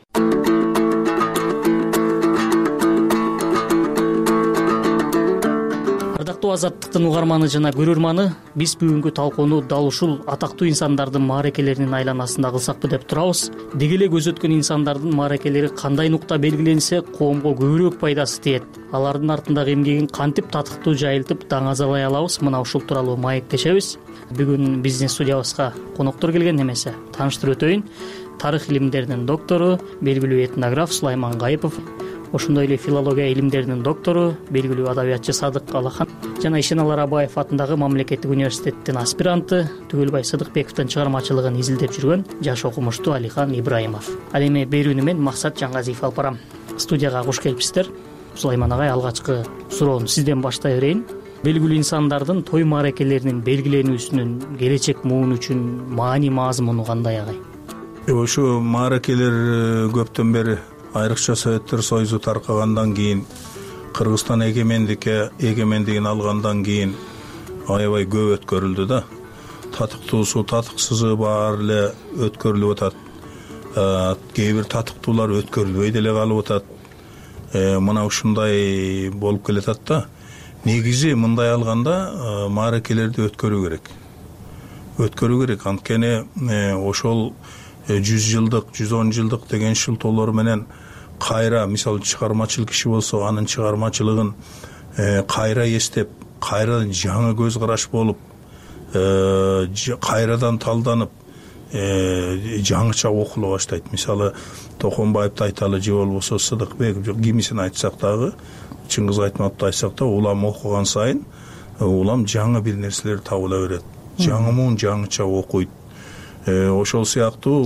Ардактуу азаттыктын угарманы жана көрөрманы, биз бүгүнкү талкууну дал ушул атактуу инсандардын мааракелеринин айланасында кылсакпы деп турабыз. Деги эле көз өткөн инсандардын мааракелери кандай нукта белгиленсе, коомго көбүрөөк пайдасы тиет. Алардын артындагы эмгегин кантип татыктуу жайылтып даңазабай алабыз, мына ушул тууралуу маектешебиз. Бүгүн биздин студиябызга коноктор келген эмесе, тааныштырып өтөйүн. Тарых илимдеринин доктору, белгилүү этнограф Сулайман Гайыпов, ошондой эле филология илимдеринин доктору, белгилүү адабиятчы Садык Алахан жана Ишеналар Абаев атындагы мамлекеттик университеттин аспиранты, Түгөлбай Сыдыкбековдун чыгармачылыгын изилдеп жүргөн жаш окумуштуу Алихан Ибраимов. Ал эми берүүнү мен Максат Жаңгазиев алып барам. Студияга куш келипсиздер. Сулайман агай, алгачкы суроону сизден баштай берейин. Белгилүү инсандардын той мааракелеринин белгиленүүсүнүн келечек муун үчүн маани мазмуну кандай агай? Ошо мааракелер көптөн бери, айрыкча Советтер Союзу таркагандан кийин, Кыргызстан эгемендигин алгандан кийин аябай көп өткөрүлдү да. Татыктуусу, татыксызы баары эле өткөрүлүп атат. Кээ бир татыктуулар өткөрүлбөй деле калып атат. Мына ушундай болуп келатат да. Негизи мындай алганда мааракелерди өткөрүү керек. Анткени ошол 100 жылдык, 110 жылдык деген шылтоолор менен кайра, мисалы чыгармачыл киши болсо, анын чыгармачылыгын кайра эстеп, кайрадан жаңы көз караш болуп, кайрадан талданып, жаңыча окула баштайт. Мисалы Токонбаевди айталы же болбосо Сыдыкбеков, кимисин айтсак дагы, Чыңгыз Айтматовду айтсак да, улам окуган сайын улам жаңы бир нерселер табыла берет. Жаңымын жаңыча окуйт. Ошол сыяктуу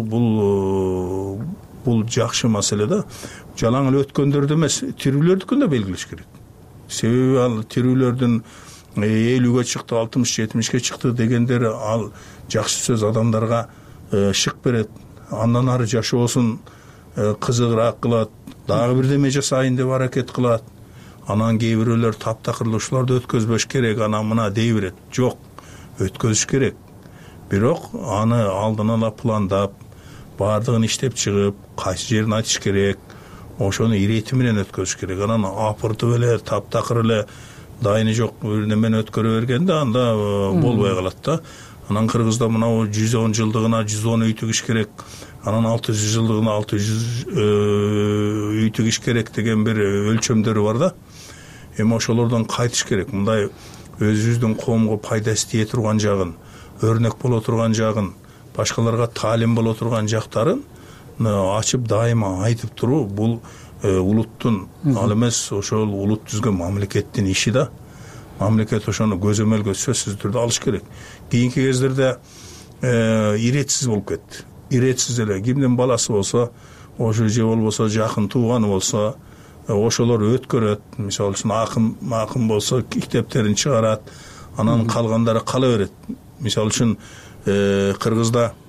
бул жакшы маселе да. Жалаң эле өткөндөрдү эмес, тирүүлөрдүкүн да белгилеш керек. Себеби ал тирүүлөрдүн 50-ге чыкты, 60-70-ге чыкты дегендер ал жакшы сөз адамдарга шык берет. Андан ары жашоосун кызыгыраак кылат, дагы бирдеме жасайын деп аракет кылат. Анан кээ бирөөлөр таптакыр ушуларды өткөзбөш керек, анан мына дей берет. Жок, өткөзүш керек. Бирок аны алдын ала пландап, баардыгын иштеп чыгып, кайсы жерин айтыш керек, ошону ирети менен өткөзүш керек. Анан апыртып эле, таптакыр эле дайыны жок бир немен өткөрө бергенде анда болбой калат да. Анан Кыргызда мына 110 жылдыгына 110 үй тигиш керек, анан 600 жылдыгына 600 үй тигиш керек деген бир өлчөмдөрү бар да. Эми ошолордон кайтыш керек. Мындай өзүбүздүн коомго пайдасы тие турган жагын, өрнөк боло турган жагын, башкаларга таалим боло турган жактарын ачып дайыма айтып туруу бул улуттун, ал эмес ошол улут түзгөн мамлекеттин иши да. Мамлекет ошону көзөмөлгө сөзсүз түрдө алыш керек. Кийинки кездерде иретсиз болуп кетти. Иретсиз эле кимдин баласы болсо, ошо же болбосо жакын тууганы болсо, ошолор өткөрөт. Мисалы үчүн акын болсо китептерин чыгарат, анан калгандары кала берет. Мисалы үчүн Кыргызда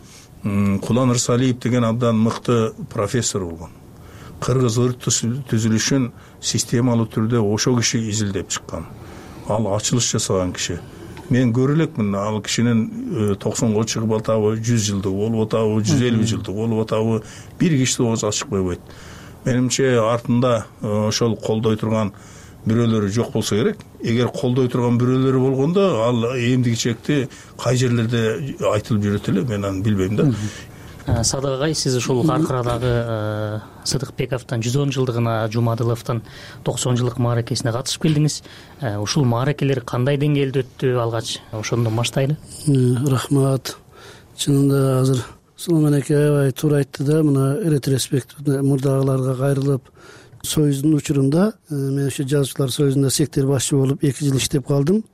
Кулан Ырсалиев деген абдан мыкты профессор болгон. Кыргыз ырт түзүлүшүн системалуу түрдө ошол киши изилдеп чыккан. Ал ачылыш жасаган киши. Мен көрө элекмин ал кишинин 90го чыгып атабы 100 жылдык болуп атабы, 150 жылдык болуп атабы бир киши ооз ачык койбойт. Менимче артында ошол колдой турган бирөөлөрү жок болсо керек. Эгер колдой турган бирөөлөрү болгондо ал эмдиги чекти кай жерлерде айтылып жүрөт эле, мен аны билбейм да. Садык агай, сиз ушул Каркарадагы Сыдыкбековдун 110 жылдыгына, Жумадыловдун 90 жылдык мааракесине катышып келдиңиз. Ушул мааракелер кандай деңгээлде өттү алгач? Ошондон баштайлы. Рахмат. Чынында азыр Сулманеке аябай туура айтты да, мына ретроспективде мурдагыларга кайрылып, Союздун учурунда мен ошо жазуучулар союзунда сектор башчы болуп 2 жыл иштеп калдым.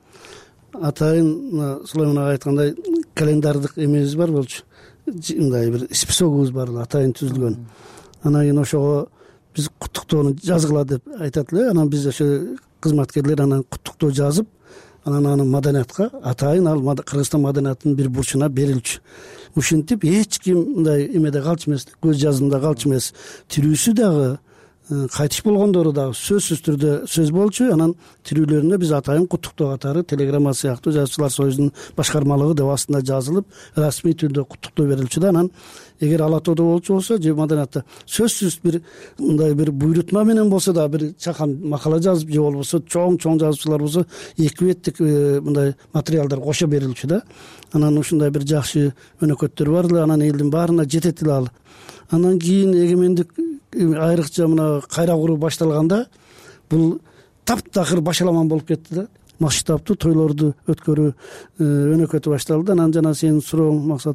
Атайын Сулайман агай айткандай календардык эмебиз бар болчу. Мындай бир списогубуз бар, атайын түзүлгөн. Анан кийин ошого биз куттуктоону жазгыла деп айтат эле. Анан биз ошо кызматкерлер анан куттуктоо жазып, анан аны маданиятка атайын ал Кыргызстан маданиятынын бир бурчуна берилчү. Ушинтип эч ким мындай эмеде калчу эмес, көз жазымда калчу эмес. Тирүүсү дагы, кайтыш болгондору дагы сөзсүз түрдө сөз болчу. Анан тирүүлөрүнө биз атайын куттуктоо катары телеграмма сыяктуу жазуучулар союзунун башкармалыгы деп астында жазылып, расмий түрдө куттуктоо берилчү да. Анан эгер Ала Тоодо болчу болсо же маданиятта сөзсүз бир мындай бир буйрутма менен болсо да бир чакан макала жазып же болбосо чоң жазуучулар болсо 2 беттик мындай материалдар кошо берилчү да. Анан ушундай бир жакшы өнөкөттөр бар эле, анан элдин баарына жетет эле ал. Анан кийин эгемендик айрыкча мына кайра куруу башталганда бул таптакыр башаламан болуп кетти да. Масштабтуу тойлорду өткөрүү өнөкөтү башталды. Анан жана сенин сурооң максат,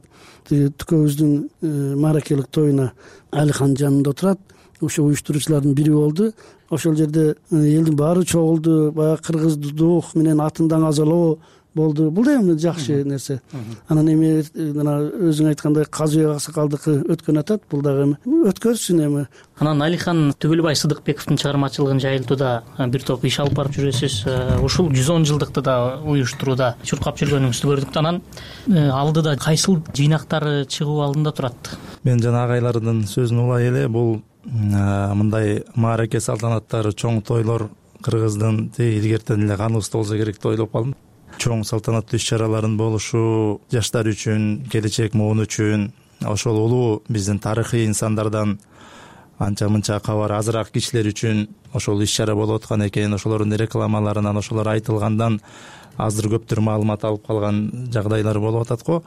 түкөбүздүн мааракелик тоюна Алихан жанында отурат. Ошо уюштуруучулардын бири болду. Ошол жерде элдин баары чогулду, баягы кыргыз дух менен атындан азалоо болду. Бул да эми жакшы нерсе. Анан эми мына өзүң айткандай Казыбек Аксакалдыкы өткөн атат, бул дагы эми өткөрсүн эми. Анан Алихан Түгүлбай Сыдыкбековдун чыгармачылыгын жайылтууда бир топ иш алып барып жүрөсүз. Ушул 110 жылдыкты да уюштурууда чуркап жүргөнүңүздү көрдүк. Анан алдыда кайсыл жыйнактары чыгуу алдында турат? Мен жана агайлардын сөзүн улай эле, бул мындай маараке салтанаттары, чоң тойлор Кыргыздын илгертен эле каныбызда болсо керек деп ойлоп калдым. Чоң салтанаттуу иш-чараларын болушу жаштар үчүн, келечек муун үчүн, ошол улуу биздин тарыхый инсандардан анча-мынча кабар азыраак кишилер үчүн ошол иш-чара болуп аткан экен. Ошолордун рекламаларынан, ошолор айтылгандан аздыр-көптүр маалымат алып калган жагдайлар болуп атат го.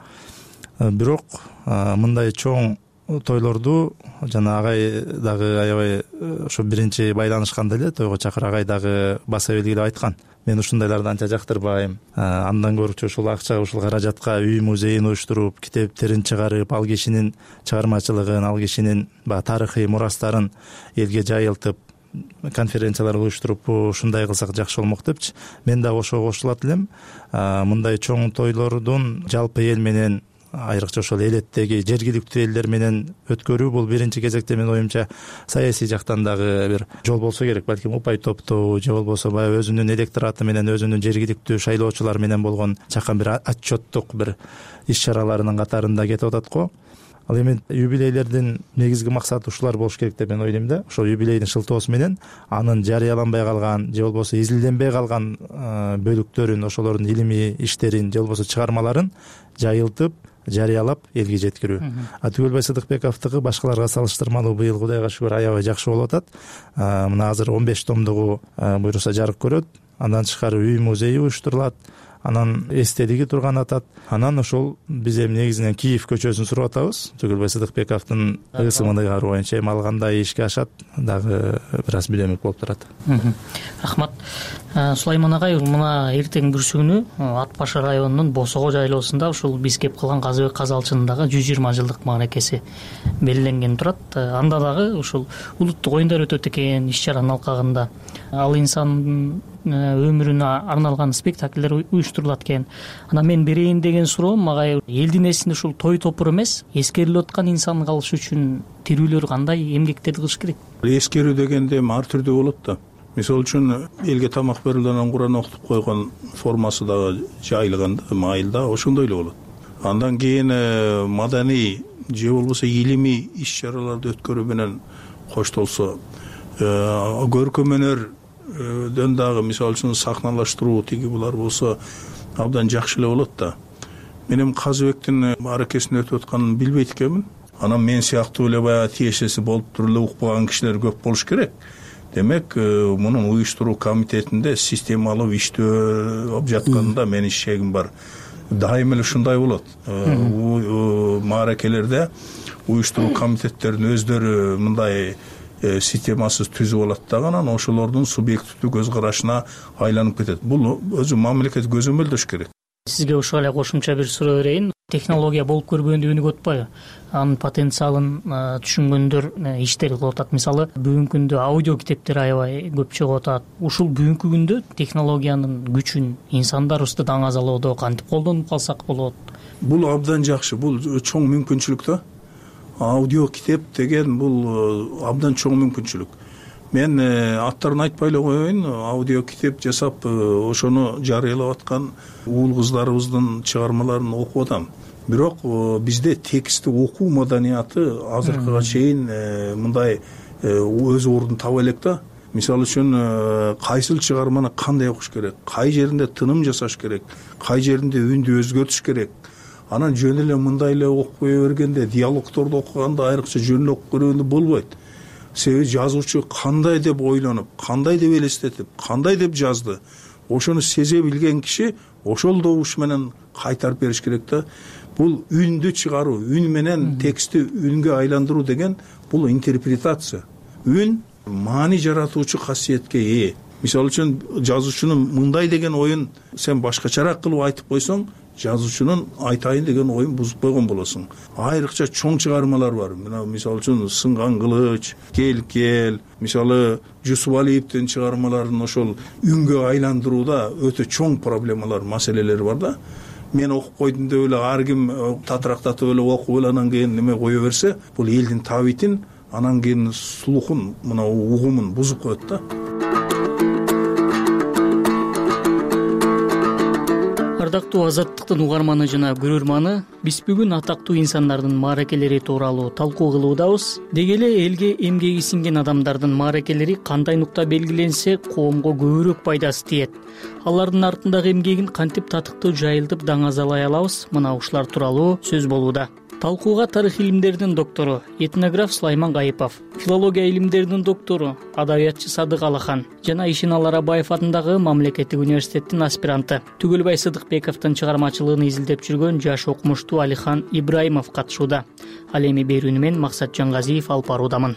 Бирок мындай чоң тойлорду жана агай дагы аябай ошо биринчи байланышканда эле тойго чакыр агай дагы баса белгилеп айткан. Мен ушундайларды анча жактырбайм. Андан көрчү ушул акча, ушул каражатка үй музейин уюштуруп, китептерин чыгарып, ал кишинин чыгармачылыгын, ал кишинин тарыхый мурастарын элге жайылтып, конференциялар уюштуруп, ушундай кылсак жакшы болмок депчи. Мен дагы ошого кошулат элем. Мындай чоң тойлордун жалпы эл менен, айрыкча ошол элеттеги жергиликтүү элдер менен өткөрүү бул биринчи кезекте менин оюмча саясий жактан дагы бир жол болсо керек. Балким упай топтоо же болбосо баягы өзүнүн электораты менен, өзүнүн жергиликтүү шайлоочулар менен болгон чакан бир отчеттук бир иш-чараларынын катарында кетип атат го. Ал эми юбилейлердин негизги максаты ушулар болуш керек деп мен ойлойм да. Ошол юбилейдин шылтоосу менен анын жарыяланбай калган же болбосо изилденбей калган бөлүктөрүн, ошолордун илимий иштерин же болбосо чыгармаларын жайылтып, жарыялап элге жеткирүү. Түгүлбай Сыдыкбековдугу башкаларга салыштырмалуу быйыл Кудайга шүгүр аябай жакшы болуп атат. Мына азыр 15 томдугу буйруса жарык көрөт. Андан тышкары үй музейи уюштурулат. Анан эстелиги турган атат. Анан ошол биз эми негизинен Киев көчөсүн суруп атабыз. Түгүлбай Сыдыкбековдун ысымын ыйгаруу боюнча эми ал кандай ишке ашат дагы бир аз билемик болуп турат. Рахмат. Сулайман агай, мына эртең бүрсүгүнү Ат Башы районунун Босого жайлоосунда ушул биз кеп калган Казыбек Казалчынындагы 120 жылдык мааракеси белгиленген турат. Анда дагы ушул улуттук оюндар өтөт экен иш-чаранын алкагында. Ал инсандын өмүрүнө арналган спектакльдер уюштурулат экен. Анан мен берейин деген суроом агай, элдин эсинде ушул той топур эмес, эскерилип аткан инсан калышы үчүн тирүүлөр кандай эмгектерди кылыш керек? Эскерүү дегенде ар түрдүү болот да. Мисалы үчүн элге тамак берилген анан Куран окутуп койгон формасы дагы жайылган, майыл да ошондой эле болот. Андан кийин маданий же болбосо илимий иш чараларды өткөрүү менен коштолсо, көркөм өнөрдөн дагы мисалы үчүн сахналаштыруу тиги булар болсо абдан жакшы эле болот да. Мен эми Казыбектин аракесин өтүп атканын билбейт экенмин. Анан мен сыяктуу эле баягы тиешеси болуп туруп эле укпаган кишилер көп болуш керек. Демек, мунун уюштуруу комитетинде системалуу иштөө болуп жатканында менин шегим бар. Дайым эле ушундай болот. Мааракелерде уюштуруу комитеттердин өздөрү мындай системасыз түзүп алат дагы, анан ошолордун субъективдүү көз карашына айланып кетет. Бул өзү мамлекет көзөмөлдөш керек. Сизге ушуга эле кошумча бир суроо берейин. Технология болуп көрбөгөндө үнүгү атпайбы? Анын потенциалын түшүнгөндөр иштери кылып атат. Мисалы, бүгүнкү күндө аудио китептер аябай көп чыгып атат. Ушул бүгүнкү күндө технологиянын күчүн инсандар усту даңазалоодо кантип колдонуп калсак болот? Бул абдан жакшы, бул чоң мүмкүнчүлүк да. Аудио китеп деген бул абдан чоң мүмкүнчүлүк. Мен аттарын айтпай эле коеюн, аудио китеп жасап, ошону жарыялап аткан уул кыздарыбыздын чыгармаларын окуп атам. Бирок бизде текстти окуу маданияты азыркыга чейин мындай өз ордун таба элек да. Мисалы үчүн кайсыл чыгарманы кандай окуш керек, кай жеринде тыным жасаш керек, кай жеринде үндү өзгөртүш керек. Анан жөн эле мындай эле окуй бергенде, диалогторду окуганда айрыкча жөн эле окуп көргөндө болбойт. Себеби жазуучу кандай деп ойлонуп, кандай деп элестетип, кандай деп жазды, ошону сезе билген киши ошол добуш менен кайтарып бериш керек да. Бул үндү чыгаруу, үн менен текстти үнгө айландыруу деген бул интерпретация. Үн маани жаратуучу касиетке ээ. Мисалы үчүн жазуучунун мындай деген оюн сен башкачараак кылып айтып койсоң, жазуучунун айтайын деген оюн бузуп койгон болосуң. Айрыкча чоң чыгармалар бар. Мына мисалы үчүн Сынган кылыч, Кел, мисалы Жусупалиевдин чыгармаларын ошол үнгө айландырууда өтө чоң проблемалар, маселелер бар да. Мен окуп койдум деп эле ар ким татырактатып эле окуп эле анан кийин неме кое берсе, бул элдин табитин, анан кийин слухун, мына угумун бузуп коет да. Ардактуу Азаттыктын угарманы жана көрөрманы, биз бүгүн атактуу инсандардын мааракелери тууралуу талкуу кылуудабыз. Деги эле элге эмгеги сиңген адамдардын мааракелери кандай нукта белгиленсе, коомго көбүрөөк пайдасы тиет. Алардын артындагы эмгегин кантип татыктуу жайылтып даңазалай алабыз? Мына ушулар тууралуу сөз болууда. Талкууга тарых илимдеринин доктору, этнограф Сулайман Гайыпов, филология илимдеринин доктору, адабиятчы Садык Алахан жана Ишеналы Арабаев атындагы мамлекеттик университеттин аспиранты Түгөлбай Сыдыкбековдун чыгармачылыгын изилдеп жүргөн жаш окумуштуу Алихан Ибраимов катышууда. Ал эми берүүнү мен Максатжан Газиев алып баруудамын.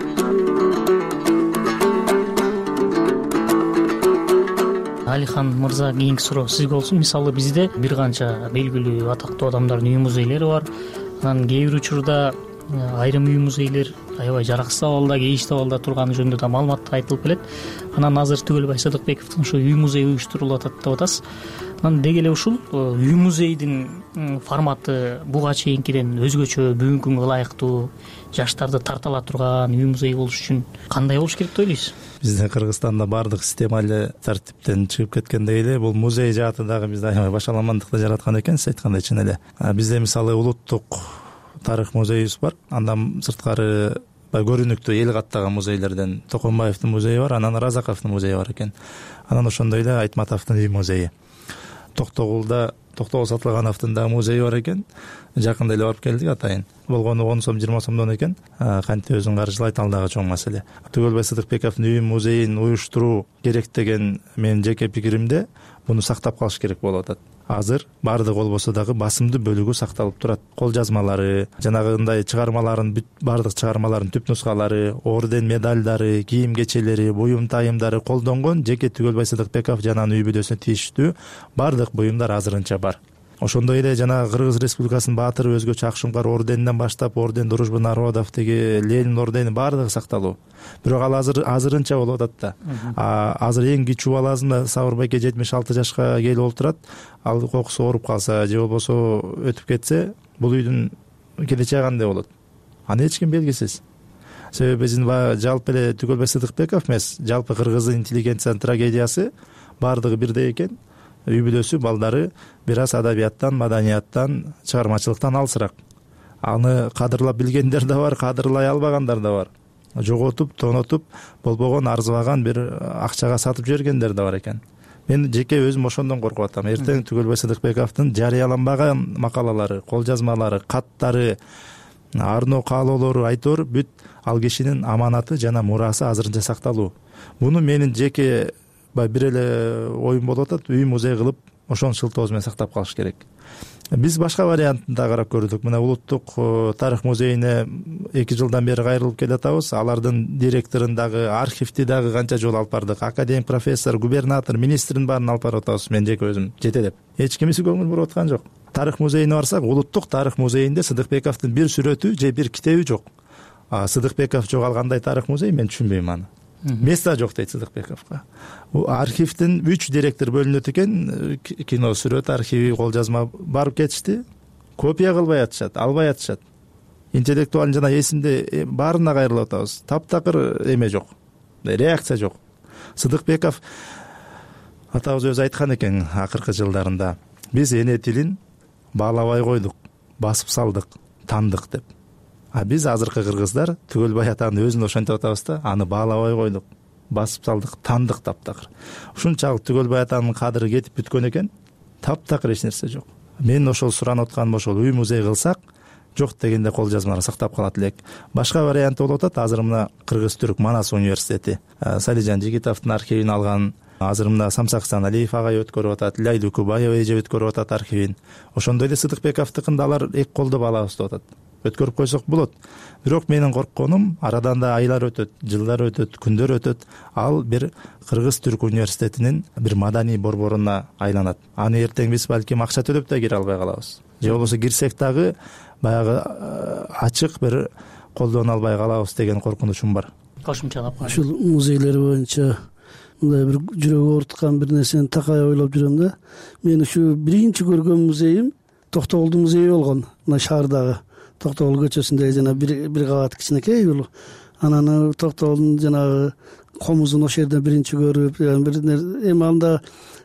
Алихан мырза, кийинки суроо сизге болсун. Мисалы, бизде бир канча белгилүү атактуу адамдардын үй музейлери бар. Анан кээ бир учурда айрым үй музейлер аябай жараксыз абалда, кейиштүү абалда турганы жөнүндө да маалымат айтылып келет. Анан азыр Түгөлбай Сыдыкбековдун ушу үй музей уюштурулуп атат деп атасыз. Анан деги эле ушул үй музейдин форматы буга чейинкиден өзгөчө, бүгүнкү күнгө ылайыктуу, жаштарды тарта ала турган үй музей болуш үчүн кандай болуш керек деп ойлойсуз? Бизде Кыргызстанда баардык система эле тартиптен чыгып кеткендей эле, бул музей жааты дагы бизде аябай башаламандыкты жараткан экен, сиз айткандай чын эле. Бизде мисалы улуттук тарых музейибиз бар. Андан сырткары көрүнүктүү эл каттаган музейлерден Токонбаевдин музейи бар, анан Разаковдун музейи бар экен. Анан ошондой эле Айтматовдун үй музейи. Токтогул Сатылгановдун да музейи бар экен. Жакында эле барып келдик атайын. Болгону 10 сом 20 сомдон экен. Кантип өзүң каржылайт, ал дагы чоң маселе. Түгөлбай Сыдыкбековдун үй музейин уюштуруу керек деген менин жеке пикиримде буну сактап калыш керек болуп атат. Азыр баардыгы болбосо дагы басымдуу бөлүгү сакталып турат. Кол жазмалары, жанагындай баардык чыгармалардын түп нускалары, орден медалдары, кийим кечелери, буюм тайымдары колдонгон жеке Түгөлбай Сыдыкбеков жана анын үй бүлөсүнө тийиштүү баардык буюмдар азырынча бар. Ошондой эле жана Кыргыз Республикасынын баатыры өзгөчө Акшумкар орденинен баштап орден Дружба народов деги Ленин ордени баардыгы сакталуу. Бирок ал азырынча болуп атат да. Азыр эң кичүү баласын да Сабыр байке 76 жашка келип олтурат. Ал кокусу ооруп калса же болбосо өтүп кетсе, бул үйдүн келечеги кандай болот? Аны эч ким белгисиз. Себеби биздин жалпы эле Түгөлбай Сыдыкбеков эмес, жалпы кыргыздын интеллигенциянын трагедиясы баардыгы бирдей экен. Үй бүлөсү балдары бир аз адабияттан, маданияттан, чыгармачылыктан алысыраак. аны кадырлап билгендер да бар, кадырлай албагандар да бар. Жоготуп, тонотуп, болбогон арзыбаган бир акчага сатып жибергендер да бар экен. Мен жеке өзүм ошондон коркуп атам. Эртең Түгөлбай Сыдыкбековдун жарыяланбаган макалалары, кол жазмалары, каттары, арноо каалоолору айтор бүт ал кишинин аманаты жана мурасы азырынча сакталуу. Буну менин жеке бир эле оюм болуп атат. Үй музей кылып, ошонун шылтоосу менен сактап калыш керек. Биз башка вариантын да карап көрдүк. Мына Улуттук тарых музейине 2 жылдан бери кайрылып келатабыз. Алардын директорун дагы, архивти дагы канча жолу алып бардык. Академик, профессор, губернатор, министрин баарын алып барып атабыз. Мен жеке өзүм жетелеп. Эч кимиси көңүл буруп аткан жок. Тарых музейине барсак, Улуттук тарых музейинде Сыдыкбековдун бир сүрөтү же бир китеби жок. Сыдыкбеков жоголгандай тарых музей, мен түшүнбөйм аны. Места жок дейт Сыдыкбековго. Архивдин 3 директор бөлүнөт экен. Кино, сүрөт архиви, кол жазма барып кетишти. Копия кылбай атышат, албай атышат. Интеллектуалдын жана эсимде баарына кайрылып атабыз. Таптакыр эме жок. Реакция жок. Сыдыкбеков атабыз өзү айткан экен акыркы жылдарында. Биз эне тилин баалабай койдук, басып салдык, таандык деп. Биз азыркы кыргыздар Түгөлбай атаны өзүн ошентип атабыз да, аны баалабай койдук, басып салдык, таандык таптакыр. Ушунчалык Түгөлбай атанын кадыры кетип бүткөн экен, таптакыр эч нерсе жок. Мен ошол суранып атканым ошол, үй музей кылсак, жок дегенде кол жазмалар сактап калат элек. Башка вариант болуп атат. Азыр мына Кыргыз-Түрк Манас университети Салижан Жигитовдун архивин алган. Азыр мына Самсакстан Алиев агай өткөрүп атат, Лайлу Кубаева эже өткөрүп атат архивин. Ошондой эле Сыдыкбековдукун да алар эки колдоп алабыз деп атат. Өткөрүп койсок болот. Бирок менин коркконум, арадан да айлар өтөт, жылдар өтөт, күндөр өтөт. Ал бир Кыргыз-Түрк университетинин бир маданий борборуна айланат. Аны эртең биз балким акча төлөп да кире албай калабыз. Же болбосо кирсек дагы баягы ачык бир колдоно албай калабыз деген коркунучум бар. Кошумча ушул музейлер боюнча мындай бир жүрөгү ооруткан бир нерсени такай ойлоп жүрөм да. Мен ушу биринчи көргөн музейим Токтогулдун музейи болгон. Мына шаардагы Токтогул көчөсүндө жана бир кабат кичинекей үй. Анан Токтогулдун жанагы комузун ошол жерден биринчи көрүп, бир эми анда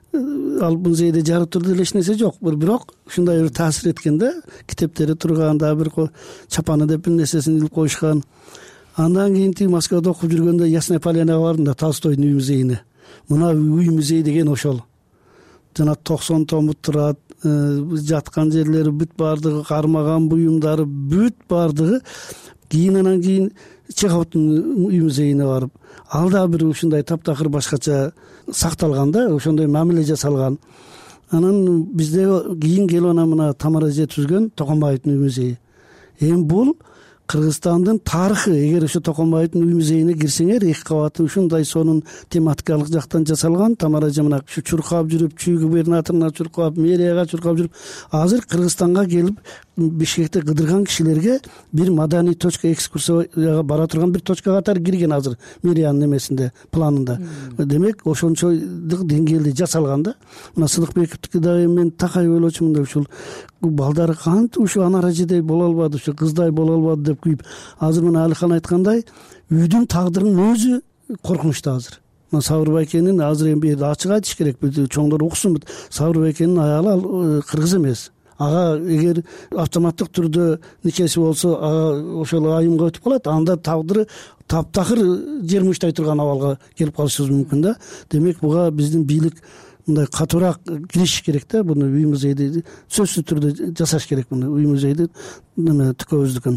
ал музейде жарык турду эле эч нерсе жок. Бирок ушундай бир таасир эткен да. Китептери турган, дагы бир чапаны деп бир нерсесин илип коюшкан. Андан кийин Москвада окуп жүргөндө Ясная Полянага бардым да, Толстойдун үй музейине. Мына үй музей деген ошол. Жана 90 томут турат, жаткан жерлери бүт бардыгы, кармаган буюмдары бүт бардыгы. Анан кийин Чеховдун үй музейине барып, ал да бир ушундай таптакыр башкача сакталган да, ошондой мамиле жасалган. Анан бизде кийин келип анан мына Тамара эже түзгөн Токонбаевдин үй музейи. Эми бул Кыргызстандын тарыхы. Эгер ошо Токонбаевдин үй музейине кирсеңер, 2 кабаты ушундай сонун тематикалык жактан жасалган. Тамара эже мына чуркап жүрүп, чүй губернаторуна чуркап, мэрияга чуркап жүрүп, азыр Кыргызстанга келип Бишкекте кыдырган кишилерге бир маданий точка, экскурсияга бара турган бир точка катары кирген азыр мэриянын эмесинде, планында. Демек, ошончолук деңгээлде жасалган да. Мына Сыдыкбековдуку дагы мен такай ойлочумун да, ушул балдары кантип ушу анар эжедей боло албады, ушу кыздай боло албады деп күйүп. Азыр мына Алихан айткандай, үйдүн тагдырынын өзү коркунучта азыр. Мына Сабыр байкенин азыр эми ачык айтыш керек, чоңдор уксун. Сабыр байкенин аялы ал кыргыз эмес. Ага эгер автоматтык түрдө никеси болсо, ошол айымга өтүп калат, анда тагдыры таптакыр жер мучтай турган абалга келип калышыбыз мүмкүн да. Демек, буга биздин бийлик мындай катуураак киришиш керек да. Буну үй музейди сөзсүз түрдө жасаш керек. Буну үй музейди түкөбүздүкүн.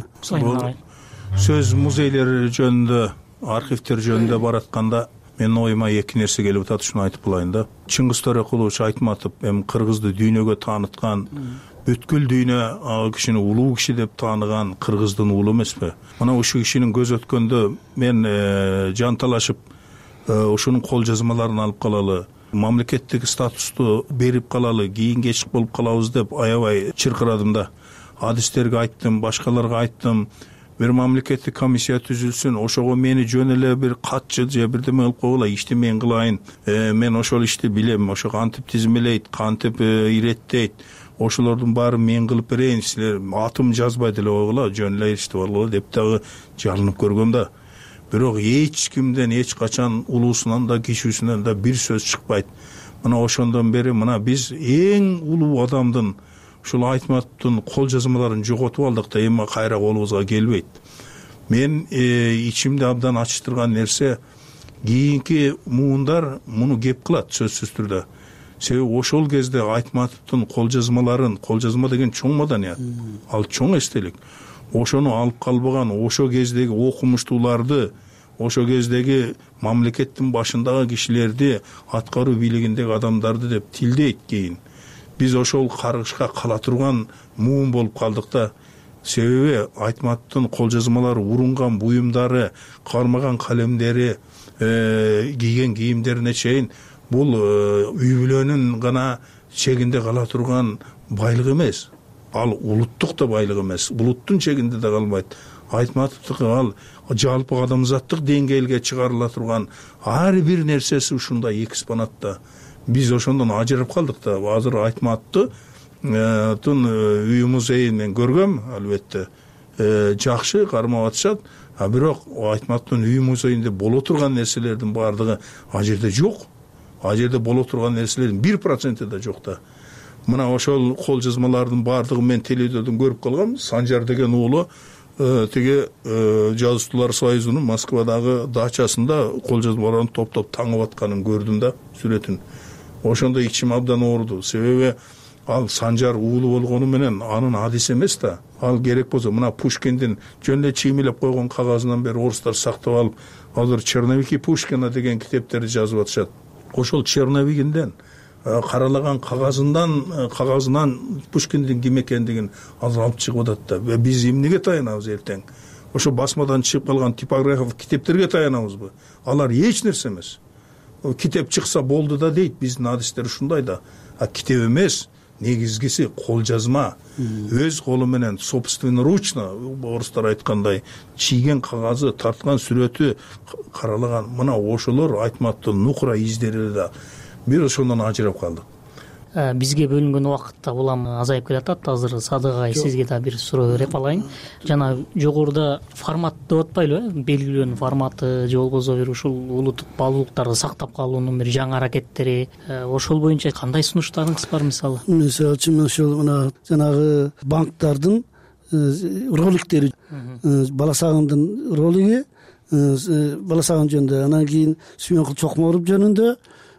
Сөз музейлер жөнүндө, архивтер жөнүндө баратканда менин оюма 2 нерсе келип атат, ушуну айтып калайын да. Чыңгыз Төрөкулович Айтматов эми кыргызды дүйнөгө тааныткан, бүткүл дүйнө ал кишини улуу киши деп тааныган кыргыздын уулу эмеспи? Мына ушул кишинин көз өткөндө мен жанталашып ушунун кол жазмаларын алып калалы, мамлекеттик статусту берип калалы, кийин кечик болуп калабыз деп аябай чыркырадым да. Адистерге айттым, башкаларга айттым. Бир мамлекеттик комиссия түзүлсүн, ошого мени жөн эле бир катчы же бирдеме кылып койгула, ишти мен кылайын. Мен ошол ишти билем, ошо кантип тизмелейт, кантип иреттейт. Ошолордун баарын мен кылып берейин, силер атым жазбай деле койгула, жөн эле ишти болгула деп дагы жалынып көргөм да. Бирок эч кимден эч качан улуусунан да кичүүсүнөн да бир сөз чыкпайт. Мына ошондон бери мына биз эң улуу адамдын ушул Айтматовдун кол жазмаларын жоготуп алдык да эми кайра колубузга келбейт. Мен ичимди абдан ачыштырган нерсе, кийинки муундар муну кеп кылат сөзсүз түрдө. Себеби ошол кезде Айтматовдун кол жазма деген чоң маданият, ал чоң эстелик. Ошону алып калбаган, ошо кездеги окумуштууларды, ошо кездеги мамлекеттин башындагы кишилерди, аткаруу бийлигиндеги адамдарды деп тилдейт кийин. Биз ошол каргышка кала турган муун болуп калдык да. Себеби Айтматовдун кол жазмалары, урунган буюмдары, кармаган калемдери, кийген кийимдерине чейин бул үй бүлөнүн гана чегинде кала турган байлык эмес. Ал улуттук да байлык эмес, улуттун чегинде да калбайт. Айтматовдуку ал жалпы адамзаттык деңгээлге чыгарыла турган ар бир нерсеси ушундай экспонатта. Биз ошондон ажырап калдык да. Азыр Айтматовдун үй музейин мен көргөм, албетте жакшы кармап атышат. Бирок Айтматовдун үй музейинде боло турган нерселердин баардыгы а жерде жок. А жерде боло турган нерселердин 1% да жок да. Мына ошол кол жазмалардын баардыгын мен телевизордон көрүп калгам. Санжар деген уулу тиги жазуучулар союзунун Москвадагы дачасында кол жазмаларын топтоп таңып атканын көрдүм да, сүрөтүн. Ошондо ичим абдан ооруду. Себеби ал Санжар уулу болгону менен анын адиси эмес да. Ал керек болсо мына Пушкиндин жөн эле чиймелеп койгон кагазынан бери орустар сактап алып, азыр Черновики Пушкина деген китептерди жазып атышат. Ошол Черновигинден каралаган кагазынан Пушкиндин ким экендигин азыр алып чыгып атат да. Биз эмнеге таянабыз эртең? Ошо басмадан чыгып калган типографиялык китептерге таянабызбы? Алар эч нерсе эмес. Китеп чыкса болду да дейт, биздин адистер ушундай да. Китеп эмес, негизгиси кол жазма. Өз колу менен собственноручно, орустар айткандай, чийген кагазы, тарткан сүрөтү каралаган мына ошолор Айтматовдун нукура издери да. Бир ошондон ажырап калдык. Бизге бөлүнгөн убакыт да улам азайып келатат. Азыр Садык агай, сизге да бир суроо берип алайын. Жана жогоруда формат деп атпайлыбы? Белгилүү форматы же болбосо бир ушул улуттук баалуулуктарды сактап калуунун бир жаңы аракеттери, ошол боюнча кандай сунуштарыңыз бар мисалы? Мисалы үчүн ошол мына жанагы банктардын роликтери, Бала Сагындын ролиги, Бала Сагын жөнүндө, анан кийин Сүйөнкул Чокморов жөнүндө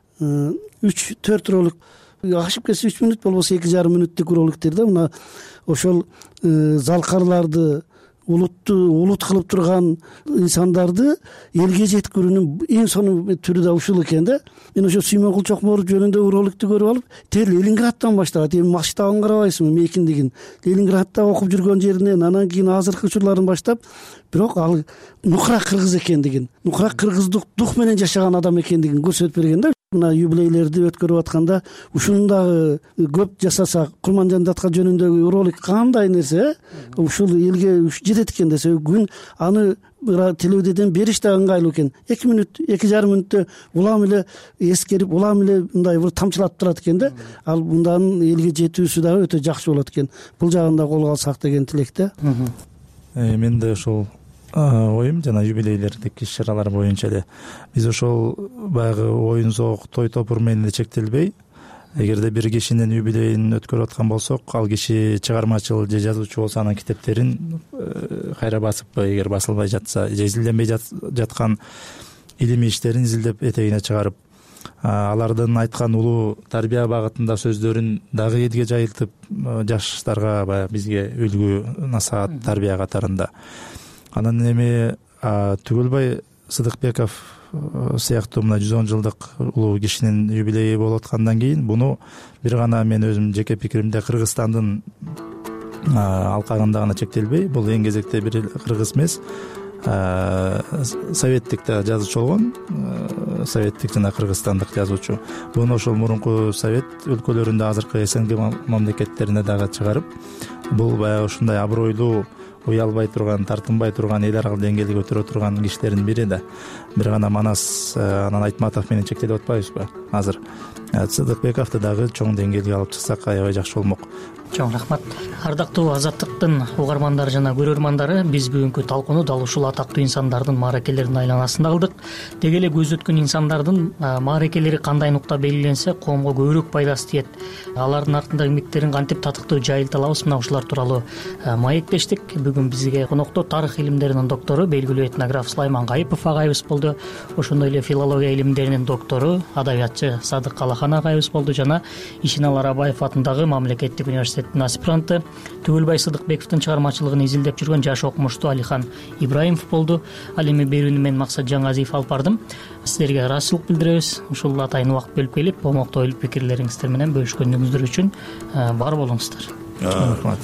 3-4 ролик, ашып кетсе 3 мүнөт болбосо 2,5 мүнөттүк роликтер да. Мына ошол залкарларды, улут кылып турган инсандарды элге жеткирүүнүн эң сонун түрү да ушул экен да. Мен ошо Сүйөнкул Чокморов жөнүндө роликти көрүп алып, Ленинградтан башталат. Эми Максаттагын карабайсызбы, мекиндигин. Ленинградта окуп жүргөн жеринен, анан кийин азыркы учурларын баштап, бирок ал нукура кыргыз экендигин, нукура кыргыздык дух менен жашаган адам экендигин көрсөтүп берген да. Мына юбилейлерди өткөрүп атканда ушундагы көп жасасак, Курманжан датка жөнүндөгү ролик кандай нерсе, ушул элге жетет экен десе, күн аны телевизордон бериш да ыңгайлуу экен. 2 мүнөт, 2,5 мүнөттө улам эле эскерип, улам эле мындай бир тамчылатып турат экен да. Ал мындан элге жетүүсү да өтө жакшы болот экен. Бул жагын да колго алсак деген тилекте. Мен да ошол оюм жана юбилейлердик иш-чаралар боюнча эле биз ошол баягы оюн зоок, той топур менен эле чектелбей, эгерде бир кишинин юбилейин өткөрүп аткан болсок, ал киши чыгармачыл же жазуучу болсо анын китептерин кайра басып, эгер басылбай жатса же изилденбей жаткан илимий иштерин изилдеп этегине чыгарып, алардын айткан улуу тарбия багытында сөздөрүн дагы элге жайылтып, жаштарга баягы бизге үлгү, насаат, тарбия катарында. Анан эми Түгөлбай Сыдыкбеков сыяктуу мына 110 жылдык улуу кишинин юбилейи болуп аткандан кийин буну бир гана мен өзүм жеке пикиримде Кыргызстандын алкагында гана чектелбей, бул эң кезекте бир кыргыз эмес, советтик да жазуучу болгон, советтик жана кыргызстандык жазуучу. Буну ошол мурунку совет өлкөлөрүндө, азыркы СНГ мамлекеттерине дагы чыгарып, бул баягы ушундай абройлуу, уялбай турган, тартынбай турган, эл аралык деңгээлге көтөрө турган кишилердин бири да. Бир гана Манас, анан Айтматов менен чектелип атпайбызбы азыр? Сыдыкбековду дагы чоң деңгээлге алып чыксак аябай жакшы болмок. чоң рахмат. Ардактуу Азаттыктын угармандары жана көрөрмандары, биз бүгүнкү талкууну дал ушул атактуу инсандардын мааракелеринин айланасында кылдык. Деги эле көз өткөн инсандардын мааракелери кандай нукта белгиленсе, коомго көбүрөөк пайдасы тиет. Алардын артындагы эмгектерин кантип татыктуу жайылта алабыз, мына ушулар тууралуу маектештик. Бүгүн бизге конокто тарых илимдеринин доктору, белгилүү этнограф Сулайман Гайыпов агайыбыз болду. Ошондой эле филология илимдеринин доктору, адабиятчы Садык Калахан агайыбыз болду жана Ишеналы Арабаев атындагы Мамлекеттик университеттин аспиранты, Түгүлбай Сыдыкбековдун чыгармачылыгын изилдеп жүргөн жаш окумуштуу Алихан Ибраимов болду. Ал эми берүүнү мен Максат Жаңазиев алып бардым. Сиздерге ыраазычылык билдиребиз. Ушул атайын убакыт бөлүп келип, момокто ой пикирлериңиздер менен бөлүшкөнүңүздөр үчүн бар болуңуздар. Рахмат.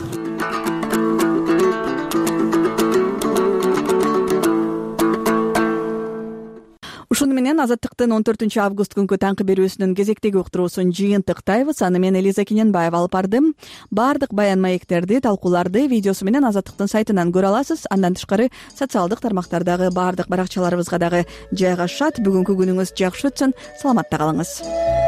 Ушуну менен Азаттыктын 14-август күнкү таңкы берүүсүнүн кезектеги уктуруусун жыйынтыктайбыз. Аны мен Элиза Кененбаева алып бардым. Бардык баян маектерди, талкууларды видеосу менен Азаттыктын сайтынан көрө аласыз. Андан тышкары социалдык тармактардагы бардык баракчаларыбызга дагы жайгашат. Бүгүнкү күнүңүз жакшы өтсүн. Саламатта калыңыз.